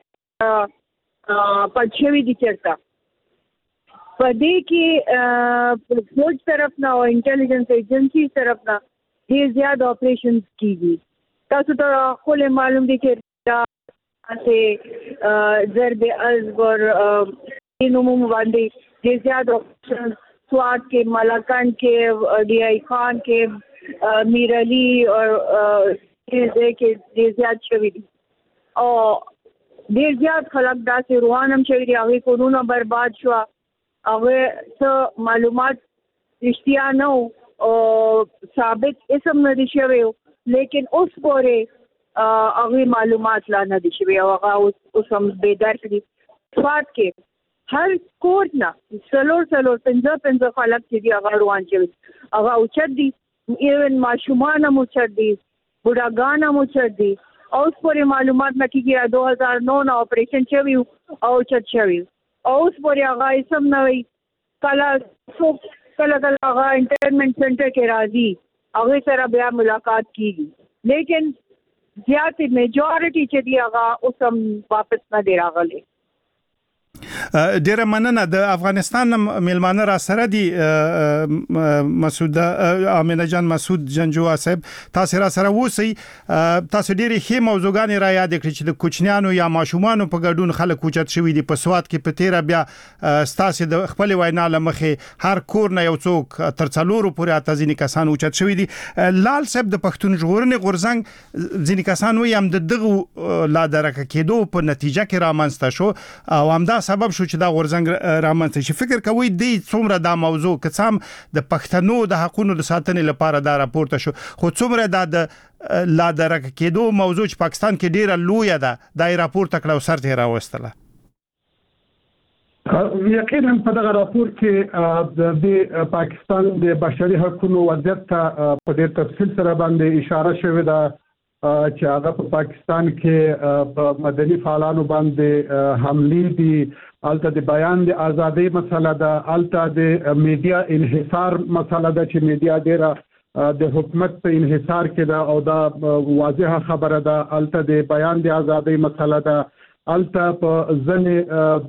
پټ شوي دي چېرته په دې کې فوج طرف نه او انټیلیجنس ایجنسی طرف نه ډېر زیات اپریشنز کېږي تاسو ته خو معلوم دي چې چې ضرب ازغر نومو باندې ډېر زیات اپریشنز سوات کې ملاکنډ کې ډي آئی خان کې میر علي او دې کې ډېر زیات شوي دي او ډیر زیات خلک داسې روانم شوي دي هغه کورونه برباد شو هغه څه معلومات رښتیا نه او ثابت اسم نه دي شوی لیکن اوس پورې هغه معلومات لا نه دي شوی او هغه اوس هم بې درک دي فات کې هر کور نه څلور څلور پنځه پنځه خلک چې دي هغه روان شوي هغه اوچت دي ایون ماشومان هم اوچت دي بوډاګان هم اوچت دي اوس پورې معلومات نه کیږي دو هزار نو نه اپریشن شوی او چت شوی اوس پورې هغه سم نه وي کله څوک کله کله هغه انټرټینمنټ سنټر کې راځي هغه سره بیا ملاقات کیږي لیکن زیات میجورټي چې دی هغه اوس هم واپس نه دی راغلي ډیره مننه د افغانستان ملمانه را سره دي مسعود امینه جان مسعود جنجوا صاحب تاسو را سره وسی تاسو ډیره ښه موضوعګان را یاد کړئ چې د کوچنیانو یا ماشومانو په ګډون خلک اوچت شوی دي په سواد کې په تیرا بیا تاسو د خپل وینا لمخه هر کور نه یو څوک تر څلورو پورې اتازینی کسان اوچت شوی دي لال صاحب د پښتون ژغورنې غورزنګ ځینې کسان وي هم د دغه لا درکه کېدو په نتیجه کې رامنځته شو او همدا سبب شو چې دا غورځنګ رامنځته شي فکر کوي د څومره دا موضوع کڅام د پښتنو د حقوقو د ساتنې لپاره دا راپورته شو خو څومره دا د لا درک کېدو موضوع چې پاکستان کې ډیره لوی ده دا راپورته کړو سر ته راوستله یقینا په دغه راپور کې د پاکستان د بشري حقوقو وضعیت ته په ډېر تفصیل سره باندې اشاره شوې ده چې هغه په پاکستان کې په مدني فعالانو باندې حملې دي الته د بیان د ازادۍ مسله ده الته د میډیا انحصار مسله ده چې میډیا ډیره د حکومت په انحصار کې ده او دا واضحه خبره ده الته د بیان د ازادۍ مسله ده الته په ځنې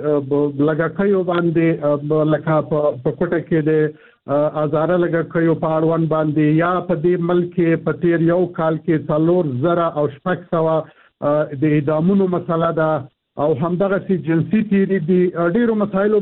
د لګاکیو باندې لکه په کوټه کې د ازاره لګه کوي په اړوند باندې یا په دې ملک په تیر یو کال کې څلور زره او شپږ سوه د اعدامونو مسله ده او همدغه سي جنسي تیری دي ډیرو مسایلو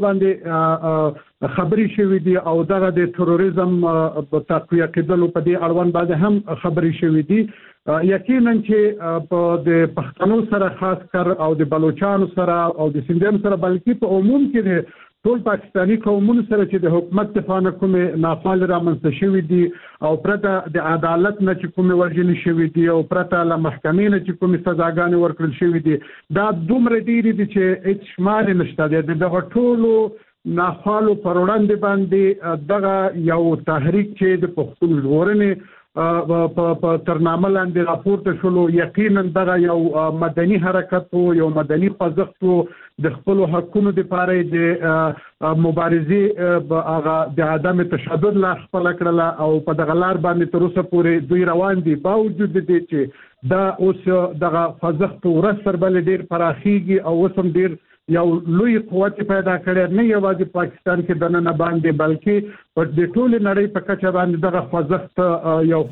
باندې خبري شوې دي او دغه د تروریزم په تقویه کېدلو په دې اړوند باندې هم خبري شوې دي یقینا چې په د پښتنو سره خاص کر او د بلوچستان سره او د سندهم سره بلکې په عموم کې ټول پاکستاني قومونو سره چې د حکومت دفاع کومه نافعال رامنځته شوې دي او پرته د عدالت نه چې کومه ورجل شوې دي او پرته له محکمې نه چې کومه سزاګانې ورکړل شوې دي دا دومره ډېری دي چې هیڅ شمار نشته د دغه ټولو نافعالو پر وړاندې باندې دغه یو تحریک چې د پښتون ژغورنې په ترنامه لاندې راپورته شولو یقینا دغه یو مدني حرکت او یو مدني خوځښت د خپل حقوقو لپاره د مبارزې هغه د عدم تشدد لا خپل کړل او په دغه لار باندې تر اوسه پورې دوی روان دي باوجود دې چې دا اوس دغه خوځښت ورسره بل ډیر پراخيږي او اوسم ډیر یو لوی قوت پیدا کړي نه یوازې پاکستان کې دنه باندې بلکې په د ټول نړۍ په کچه باندې دغه خوځښت یو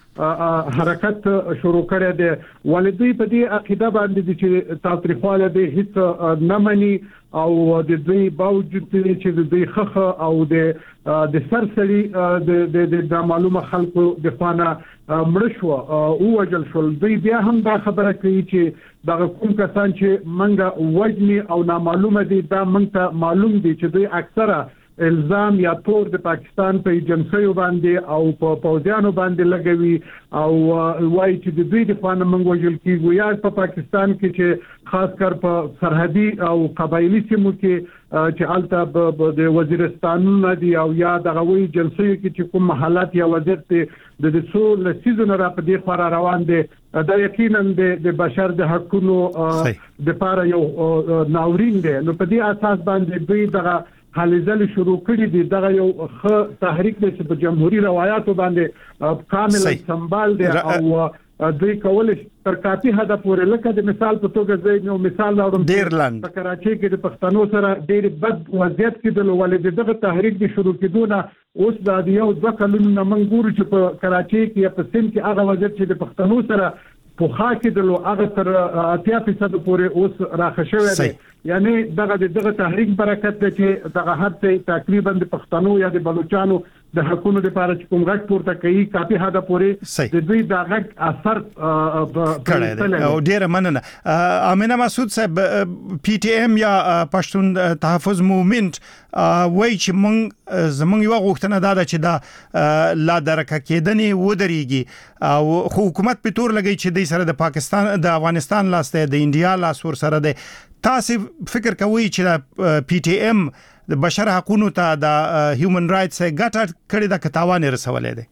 خو حرکت شروع کړی دی ولدی په دې عقیده باندې چې تاریخواله د هیڅ نه مني او د دوی باوجود چې د دوی خخه او د د سرسړي د د معلومه خلکو د خانه مړ شو او وجل شول دوی بیا هم دا خبره کوي چې دا کوم کسان چې منګه وجني او نامعلومه دي دا منګه معلوم دي چې دوی اکثره الزام یا تور د پاکستان په ایجنسیو باندې او په پوځیانو باندې لګوي او وایي چې د دوی د خانه منګ وجل کیږي یا په پاکستان کې چې خاص کر په سرحدي او قبایلی سیمو کې چې الته د وزیرستان دی او یا د غوي جنسیو کې چې کوم حالات یا وضعیت د د څو لسیزونو را په دې خورا روان دي دا یقینا د بشر د حقوقو د لپاره یو ناورین دی نو په دې اساس باندې دوی دغه حالزل شروع کړی دی دغه یو خ تحریک دی چې په جمهوریت روایتو باندې کامل سمبال دی او دوی کول تر کافي هدا پورې لکه د مثال په توګه زه یو مثال راوړم ډیرلند په کراچي کې د پښتنو سره ډېر بد وضعیت کېدل ولې دغه تحریک دی شروع کېدونه اوس د یو ځکه کلونو منګور چې په کراچي کې په سند کې هغه وضعیت چې د پښتنو سره په خا کې د لو هغه تر اتیا فیصد پورې اوس راخښوي دی یعنی دغه دغه تحریک برکت دی چې دغه هر څه تقریبا د پښتنو یا د بلوچستانو د حقوقو لپاره چې کوم غږ پورته کوي کافي حد پورې د دوی د غږ اثر کړی او ډیره مننه. امینه مسعود صاحب، پی ټی ایم یا پښتون تحفظ موومنت وایي چې موږ زموږ یو غوښتنه ده چې دا لا درکه کېدنې ودرېږي او حکومت په تور لګي چې د سره د پاکستان د افغانستان لاسته د انډیا لاس ور سره ده. تاسو فکر کوئ چې پی ټی ایم د بشر حقوقو ته د هیومن رائټس ګټه کړې ده که تاوان رسولې ده؟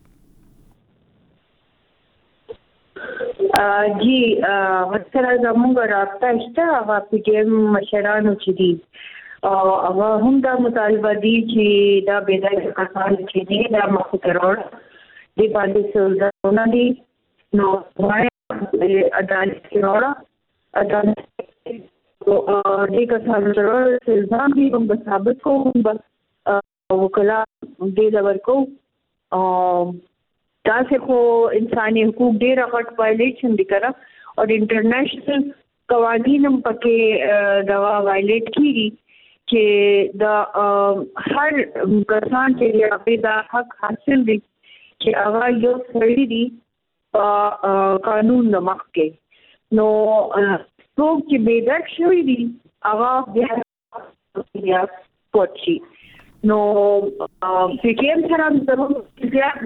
جی مثلا زموږ رابطه شته هغه پی ټی ایم مشرانو چې دي هغه هم دا مطالبه دي چې دا بېځایه کسان چې دي دا مخې ته راوړه دې باندې سلطونه دي نو وايي عدالت کې راوړه عدالت دې کسانو سره الزام دي هم به ثابت کو هم به وکلا دې لور کو تاسو خو انساني حقوق ډېر غټ وایلیشن دي کړه او انټرنیشنل قوانین هم پکې دا وایلیټ کیږي چې دا هر کسان چې هغه دا حق حاصل دي چې هغه یو سړی دي قانون د مخ کې نو څوک چې بېدرک شوي دي هغه بیا پوت شي. نو پی ټی ایم سره زموږ زیات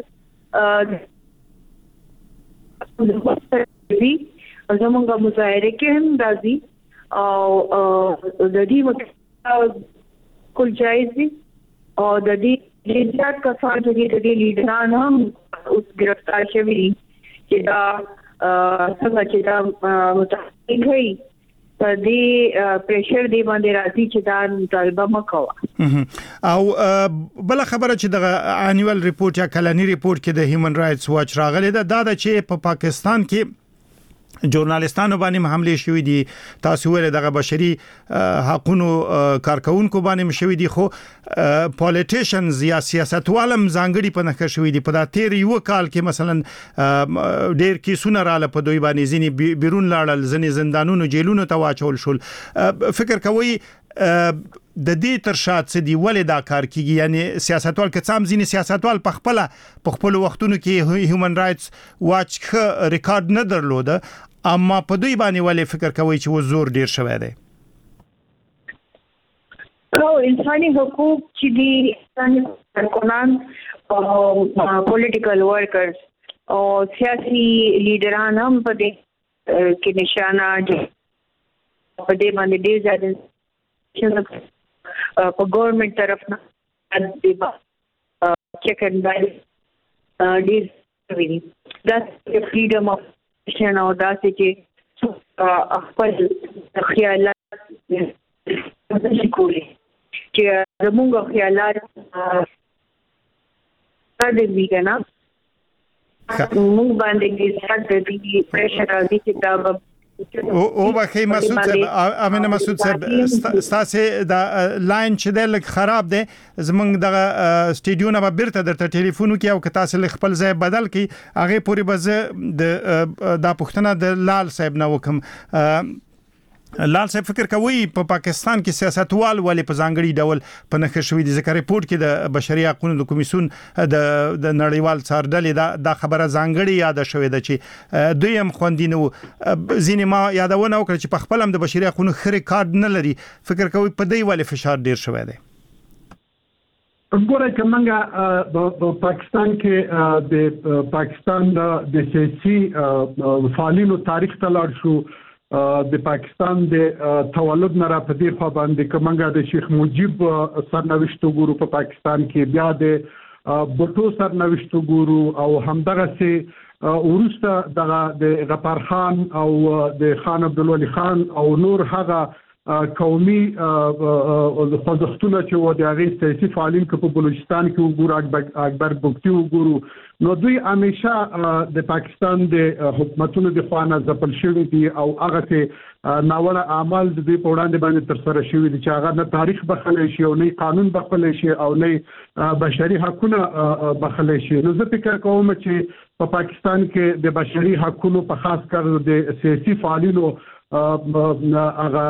زموږ مظاهره کې هم راځي او د دې مطلب کل جایز دي او د دې زیات کسان چې د دې لیډران هم اوس ګرفتار شوي دي چې دا څنګه چې دا متحد وي په دې پریشر دی باندې راځي چې دا مطالبه مکوه. او بل خبره چې د انیوال ریپورت یا کلنی ریپورت کې د هیومن رائټس واچ راغلی ده دا چې په پاکستان کې ژورنالستانو باندې حمله شوې دي، تاسو ولې دغه بشري حقوقو کارکونکو باندې شوې دي، خو پالیټیشنز یا سیاستوالم ځانګړي په نخښه شوې دي. په دا تیر یو کال کې مثلا ډېر کیسونه رااله په دوی باندې ځینې بیرون لاړل، ځینې زندانونو جیلونو ته واچول شول. فکر کوي د دې تر شا څه دی ولې دا کار کیږي؟ یعنی سیاستوال که څام ځینې سیاستوال په خپل په خپل وختونو کې هیومن رائټس واچ ښه ریکارډ نه درلوده، اما په دوی باندې ولې فکر کوي چې و زور ډیر شوی دی؟ او انساني حقوق چې دي انساني کارکنان او پولیټیکل ورکرز او سیاسي لیډران هم په دې کې نشانه دي. په دې باندې ډیر ځای چې په ګورنمنت طرف نه د چیک اینڈ بیلنس ډیر وی دا فریډم اف ایکسپریشن او دا چې خپل خیالات کولی چې زموږ خیالات دا دی کنه موږ باندې دې څنګه دې پریشر راځي چې دا او او بخی مسعود صاحب، امینه مسعود صاحب، ستاسو د لاین چې د لک خراب دی، زمونږ د سټډیو نه به بیرته درته ټلیفون وکي او که تاسو خپل ځای بدل کی هغه پوری بز د د پښتنه د لال صاحب نه وکم. لال صاحب فکر کوي په پاکستان کې سیاستوال ولې په ځانګړي ډول په نخښه شوی دي؟ ځکه ریپورت کې د بشري حقوقو د کمیسیون د د نړیوال څارډلې دا د خبره ځانګړي یاد شوې ده چې دوی هم خوندینو ځینې ما یادونه وکړه چې په خپل هم د بشري حقوقو خري کارت نه لري. فکر کوي په دې ولې فشار ډیر شوی دی؟ وګورئ کومه په پاکستان کې د پاکستان د سیاسي فعالینو تاریخ ته لاړ شو، د پاکستان د تولد نه را پدې خو باندې کومه د شیخ مجیب سرنوشت ګورو په پاکستان کې، بیا د بوټو سرنوشت ګورو او همدغه سي ورسته دغه د غفار خان او د خان عبدالولي خان او نور هغه قومي خوځښتونه چې و د هغې سیاسي فعالین که په بلوچستان کې وګورو، اکبر بګتي وګورو، نو دوی همیشه د پاکستان د حکومتونو د خوا نه ځپل شوي دي او هغسې ناوړه اعمال د دوی په وړاندې باندې ترسره شوي دي چې هغه نه تاریخ بخلی شي او نه قانون بخلی شي او نه بشري حقونه بخلی شي. نو زه فکر کوم چې په پاکستان کې د بشري حقونو په خاص کر د سیاسي فعالینو هغه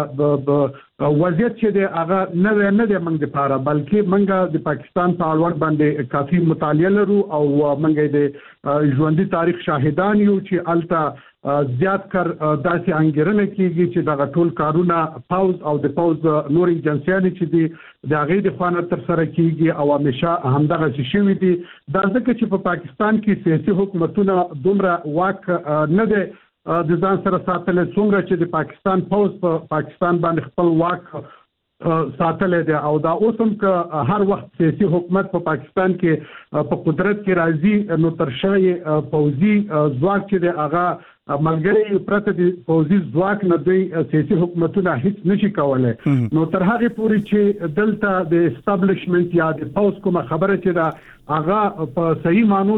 وضعیت چې دی هغه نه نه دی موږ لپاره بلکې موږ د پاکستان په اړوند باندې کافي مطالعه لرو او موږ د ژوندۍ تاریخ شاهدان یو چې الته زیات کر داسې انګیرنه کیږي چې دغه ټول کارونه پاوز او د پاوز نور ایجنسیانې چې دي د هغې د خوا تر سره کیږي او همیشه همدغه څه شوي دي دا ځکه چې په پاکستان کې سیاسي حکومتونه دومره واک نه دی د ځان سره ساتل څومره چې د پاکستان پوز په پاکستان باندې خپل واک ساتل دي او دا اوسم که هر وخت سیاسي حکومت په پاکستان کې په قدرت کې راځي نو تر شوی پوزي ځواک چې د هغه ملګری پرته د پوزي ځواک نه دوی سیاسي حکومتونه هیڅ نشي کولای نو تر هغه پورې چې دلته د اسټابلیشمنت یا د پوز کومه خبره چې دا هغه په صحیح معنی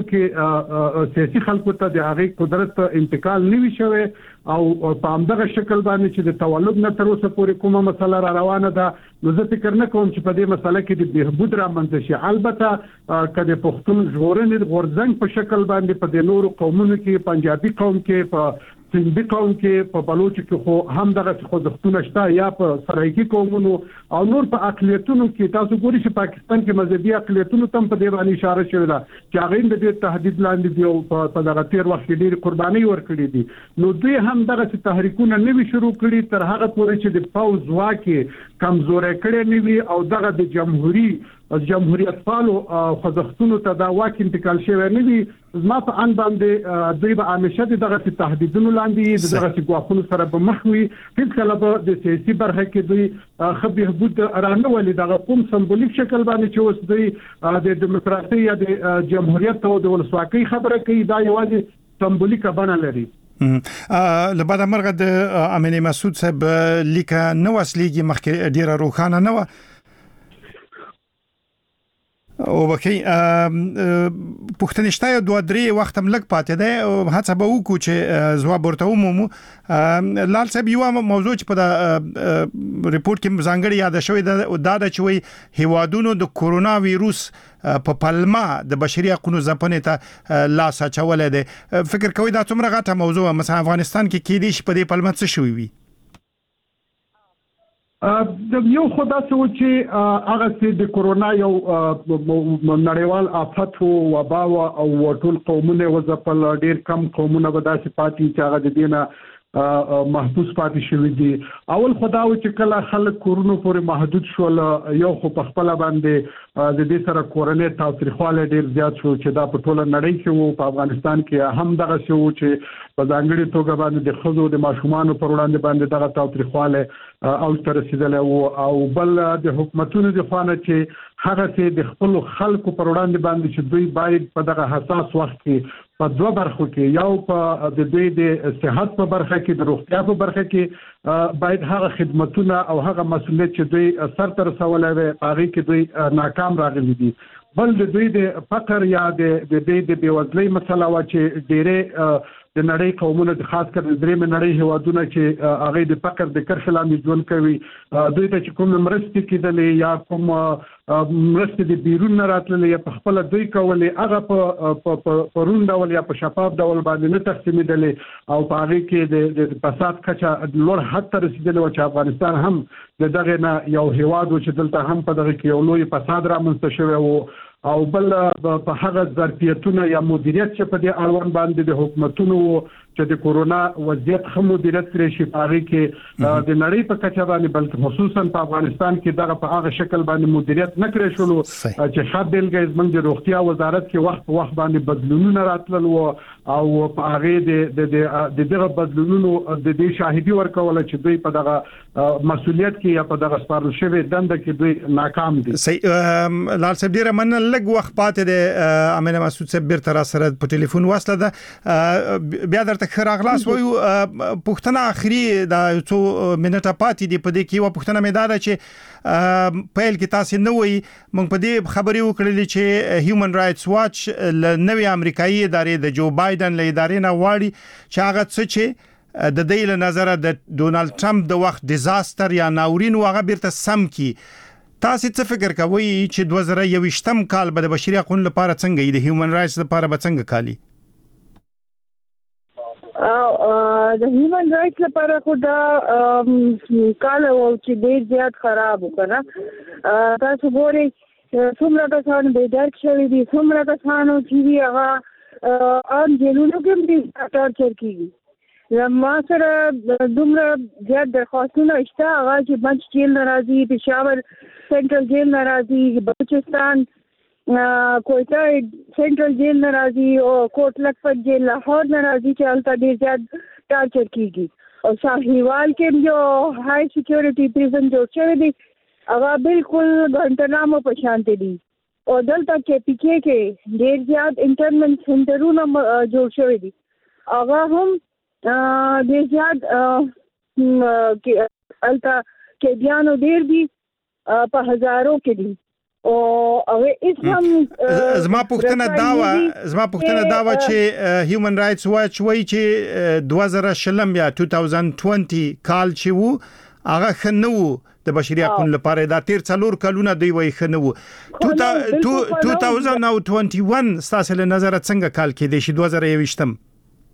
کې سیاسي خلکو ته د هغه قدرت انتقال نوي شوی او په همدغه شکل باندې چې د تولد نه تر اوسه پورې کومه مسله را روانه ده نو زه فکر نه کوم چې په دې مسله کې د بهبود رامنځته شي البته کله پښتون ژغورنې غورځنګ په شکل باندې په د نورو قومونو کې پنجابي قوم کې په سندي قوم کې په بلوچ کې خو هم دغه خوځښتونه شته یا په سرایکي قومونو او نور په اقلیتونو کې تاسو ګورئ چې پاکستان کې مذهبي اقلیتونو تم په دې باندې اشاره شوې ده چې هغه د دې تهدید لاندې دی او په دغه تیر وخت کې ډېری قرباني ورکړي دي نو دوی هم دغه تحریکونه نوي شروع کړي تر هغه پورې چې د پاوز واکي کمزوري کړي نوي او دغه د جمهوریت جمهوریت پالو خوځښتونو ته دا واک انتقال شوی نه وي زما په ان باندې دوی به همیشه دغه تهدیدونو لاندې دغه ګواښونو سره به مخ وي هیڅ کله به د سیاسي برخه کې دوی خو بهبود رانه ولې دغه کوم سمبولیک شکل باندې چې اوس دوی د دیموکراسي یا د جمهوریت او د ولسواکۍ خبره کوي دا یوازې سمبولیک بڼه لري لبعد مرغه د امین مسعود صاحب لیکه نو اصليږي مخکې ډیره روښانه نه و او بکی پښتنشتای دوه درې وخت هم لګ پاتې ده هڅه به وکړو چې ځواب ورته ومومو لال صاحب یو موضوع چې په ریپورت کې ځانګړی یاد شوی دا د چوي هیوادونو د کورونا وایروس په پلمه د بشري حقوقو ځپنې ته لاس اچول دي فکر کوي دا څومره غټه موضوع مثلا افغانستان کې کې دي په دې پلمه څه شوی وي د یو خدا څه چې هغه چې د کورونا یو نړیوال آفت او وبا او ټول قومونه وځپل ډیر کم قومونه به داسې پاتې چې هغه د دینه محبوس پاتې شوی دي اول خدا و چې کله خلک کورونا پورې محدود شول یو خو په خپل باندې د دې سره کورنۍ تاوتریخواله ډیر زیات شو چې دا په ټوله نړۍ کې وو په افغانستان کې هم دغه شو چې په ځانګړي توګه باندې د خزو د ماشومان پر وړاندې باندې دغه تاوتریخواله او تر رسیدل او بل د حکومتونو د خوانه چې هغه چې د خپل خلکو پر وړاندې باندې چې دوی باید په دغه حساس وخت کې په دوه برخو کې یو په د دوی د صحت په برخه کې د روغتیا په برخه کې باید هغه خدماتونه او هغه مسؤلیت چې دوی سر تر رسولای وي هغه کې دوی ناکام راغلي دي بل د دوی د فقر یا د د د بیوزلۍ مسله وا چې ډېرې د نړۍ قومونه خاص کر د درې نړۍ هوادونه چې هغه د فقر د کرښې لاندې ژوند کوي دوی ته چې کوم مرستې کېدلې یا کوم مرستې د بیرون نه راتللې یا په خپل دوی کولې هغه په پرون ډول یا په شفاف ډول باندې نه تقسیمېدلې او په هغه کې د فساد کچه لوړ حد ته رسیدلی و چې افغانستان هم د دغه نه یو هیواد و چې دلته هم په دغه کې یو لوی فساد رامنځته شوی و او بل په هغه ظرفیتونه یا مدیریت چې په دې اړوند باندې د حکومتونو چې د کورونا وضعیت خو مدیریت کړی شي په هغه کې د نړۍ په کچه باندې بلکې خصوصا په افغانستان کې دغه په هغه شکل باندې مدیریت نه کړی شو چې خاص بلګې زموږ د روغتیا وزارت کې وخت په وخت باندې بدلونونه راتلل او په هغه د د دغه بدلونونو د دې شاهدي ورکول چې دوی په دغه مسؤلیت کې یا په دغه سپارل شوی دنده کې دوی ناکام دي لال صاحب ډیره من لګ وخت پاتې د امین مسعود صاحب بیرته را سره په ټلیفون واسطه ده بیا درته خراغلاس وایو پښتنه اخري د څو منټه پاتې دی په دې کې و پښتنه مې دا چې پهل کې تاسو نه وي موږ په دې خبرې وکړلې چې هیومن رائټس واچ ل نوې امریکایي ادارې د جو بایدن له ادارې نه واړي چې هغه څه چې د دې له نظر د ډونالد ټرمپ د وخت ډیزاستر یا ناورین واغه بیرته سم کی تاسو څه فکر کوئ چې دوه زره یوویشتم کال به د بشري حقوقو لپاره څنګه د هیومن رائټس لپاره به څنګه کالي د هیومن رائټس لپاره خو دا کال او چې ډېر زیات خراب وکړه تاسو ګورئ څومره کسان بېدرک شوي دي څومره کسانو چې دي هغه عام جیلونو کې هم دي ټارچر کېږي ما سره دومره زیات درخواستونه شته هغه چې بنچ جیل نه راځي پېښور سینټرل جیل نه راځي بلوچستان کوئټه سینټرل جیل نه راځي او کوټ لکھپت جیل لاهور نه راځي چې هلته ډېر زیات ټارچر کېږي او شاهیوال کې جو هائی سیکیورټي پریزن جوړ شوی دی هغه بالکل ګنټنامو په شانتي دي او دلته کې پی کې کې ډېر زیات انټرنمنټ سنټرونه جوړ شوی دي هغه هم ډېر زیات هلته کېدیانو ډېر دي په هزارو کې دي او هغه اسلام زما پوښتنه دا و زما پوښتنه دا و چې هیومن رائټس واچ وایي چې دوه زره شلم یا دوه زره بیست کال چې وو هغه خنو د بشري حقوقو لپاره دا تیر څلور کلونه دی وایي خنو دوه زره یو یو ستاسو له نظر څنګه کال کې دی چې دوه زره یو م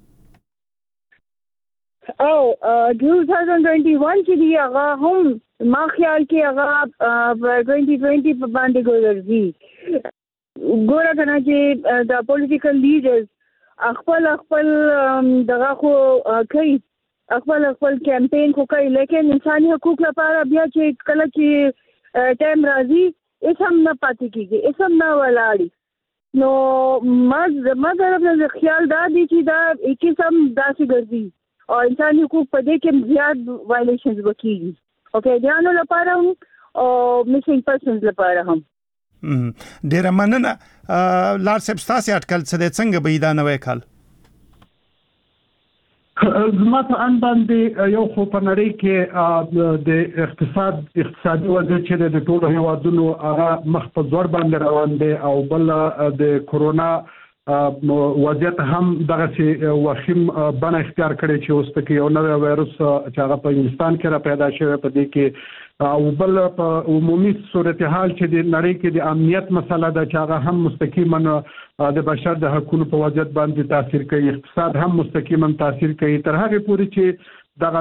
او دوه زره یو کې دی هغه هم ما خیال کې هغه دوه زره بیست په باندې ګورځي ګوره کنه چې د پولیټیکل لیډرز خپل خپل دغه خو کوي خپل خپل کمپاین خو کوي لیکن انساني حقوق لپاره بیا چې کله چې ټایم راځي اسم نه پاتې کیږي اسم نه ولاړي نو ما مګر د خیال دا دی چې دا قسم داسې ګرځي او انساني حقوق په دې کې زیات وایلیشنز وکړي اوکې دیانو لپاره هم او میسینګ پرسنز لپاره هم ډیر مننه لار صاحب تاسو اټکل څه څنګه به دا نوې کال زما په ان باندې یو خو په نړۍ کې د اقتصاد اقتصادي وضعیت چې د ټولو هیوادونو هغه مخ په ځوړ باندې روان دی او بل د کورونا وضعیت هم دغه چې وخیم بڼه اختیار کړي چې اوس پکې یو نوی وایروس چې هغه په انګلستان کې را پیدا شوی په دې کې او بل په عمومي صورتحال چې د نړۍ کې د امنیت مسله ده چې هغه هم مستقیما د بشر د حقوقو په وضعیت باندې تاثیر کوي اقتصاد هم مستقیما تاثیر کوي تر هغه پورې چې دغه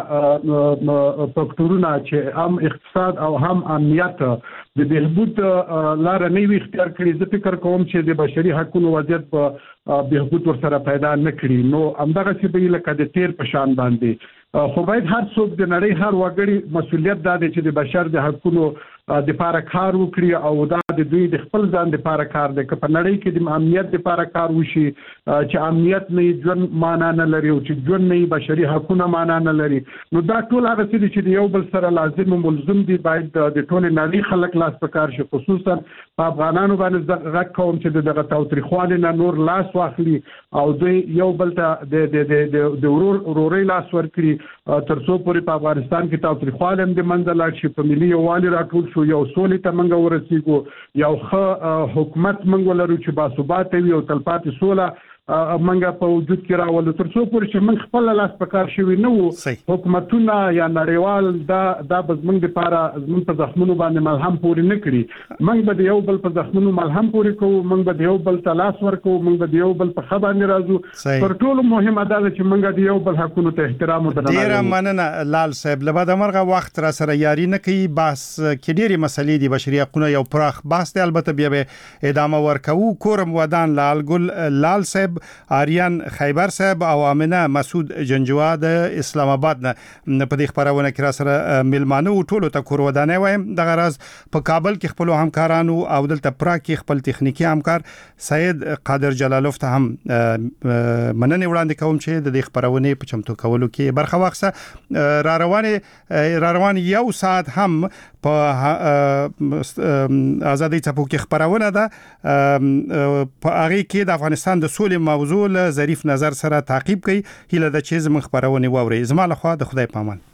دواړه فاکتورونه چې هم اقتصاد او هم امنیت د بهبود لار نه وي اختیار کړي زه فکر کوم چې د بشري حقوقو وضعیت په بهبود ورسره پیدا نه کړي نو همدغه چې به لکه د تیر په شان باندې خو باید هر څوک د نړۍ هر وګړي مسؤلیت دا دی چې د بشر د حقوقو د لپاره کار وکړي او دا د دوی د خپل ځان د لپاره کار دی که په نړۍ کې د امنیت د لپاره کار وشي چې امنیت نه ژوند معنا نه لري او چې ژوند نه بشري حقوقو معنا نه لري نو دا ټول هغه څه چې د یو بل سره لازم ملزم دي باید د ټول نړۍ خلک لاس په کار شي خصوصا په افغانانو باندې غږ کوم چې دغه تاوتریخوالي نه نور لاس واخلي او دوی یو بل ته د د د ورور وروري لاس ورکړي ترڅو پورې په افغانستان کې تاوتریخوالي هم د منځ لاړ شي په ملي یووالي راټول شو یو سولې ته منګه ورسیږو یو ښه حکومت منګ ولرو چې باثبات وي او تلپاتې سوله منګه په وجود کې راول تر څو پورې چې من خپل لاس په کار شوی نه وو حکومتونه یا نړیوال دا دا بزمن لپاره زمون په زخمونو باندې ملهم پورې نه کړی من به یو بل په زخمونو ملهم پورې کوو من به یو بل تلاس ورکو من به یو بل په خبرې راځو پر ټولو مهمه ده چې منګه د یو بل حقوقو ته احترام ودرنه ډیر مننه لال صاحب لبا د مرغه وخت را سره یاري نه کوي بس کې ډیره مسلې دي بشري حقوقو یو پراخ بحث دی البته بیا به ادامه ورکوو کورم ودان لال ګل لال صاحب آریان خیبر صاحب او امنه مسعود جنجوا د اسلام آباد نه په دې خبرونه کې را سره ملمانو ټولو ته کور ودانې وایم د غرض په کابل کې خپل همکارانو او دلته پرا کې خپل تخنیکی همکار سید قادر جلالوف ته هم مننه وړاندې کوم چې د دې خبرونه په چمتو کولو کې برخه واخصه را روانه را روان یو ساعت هم په آزادۍ څپو کې خبرونه ده په هغه کې د افغانستان د سولې موضوع له ظریف نظر سره تعقیب کړي هله د چیز مخبرونه ووري زما له خوا د خدای پامان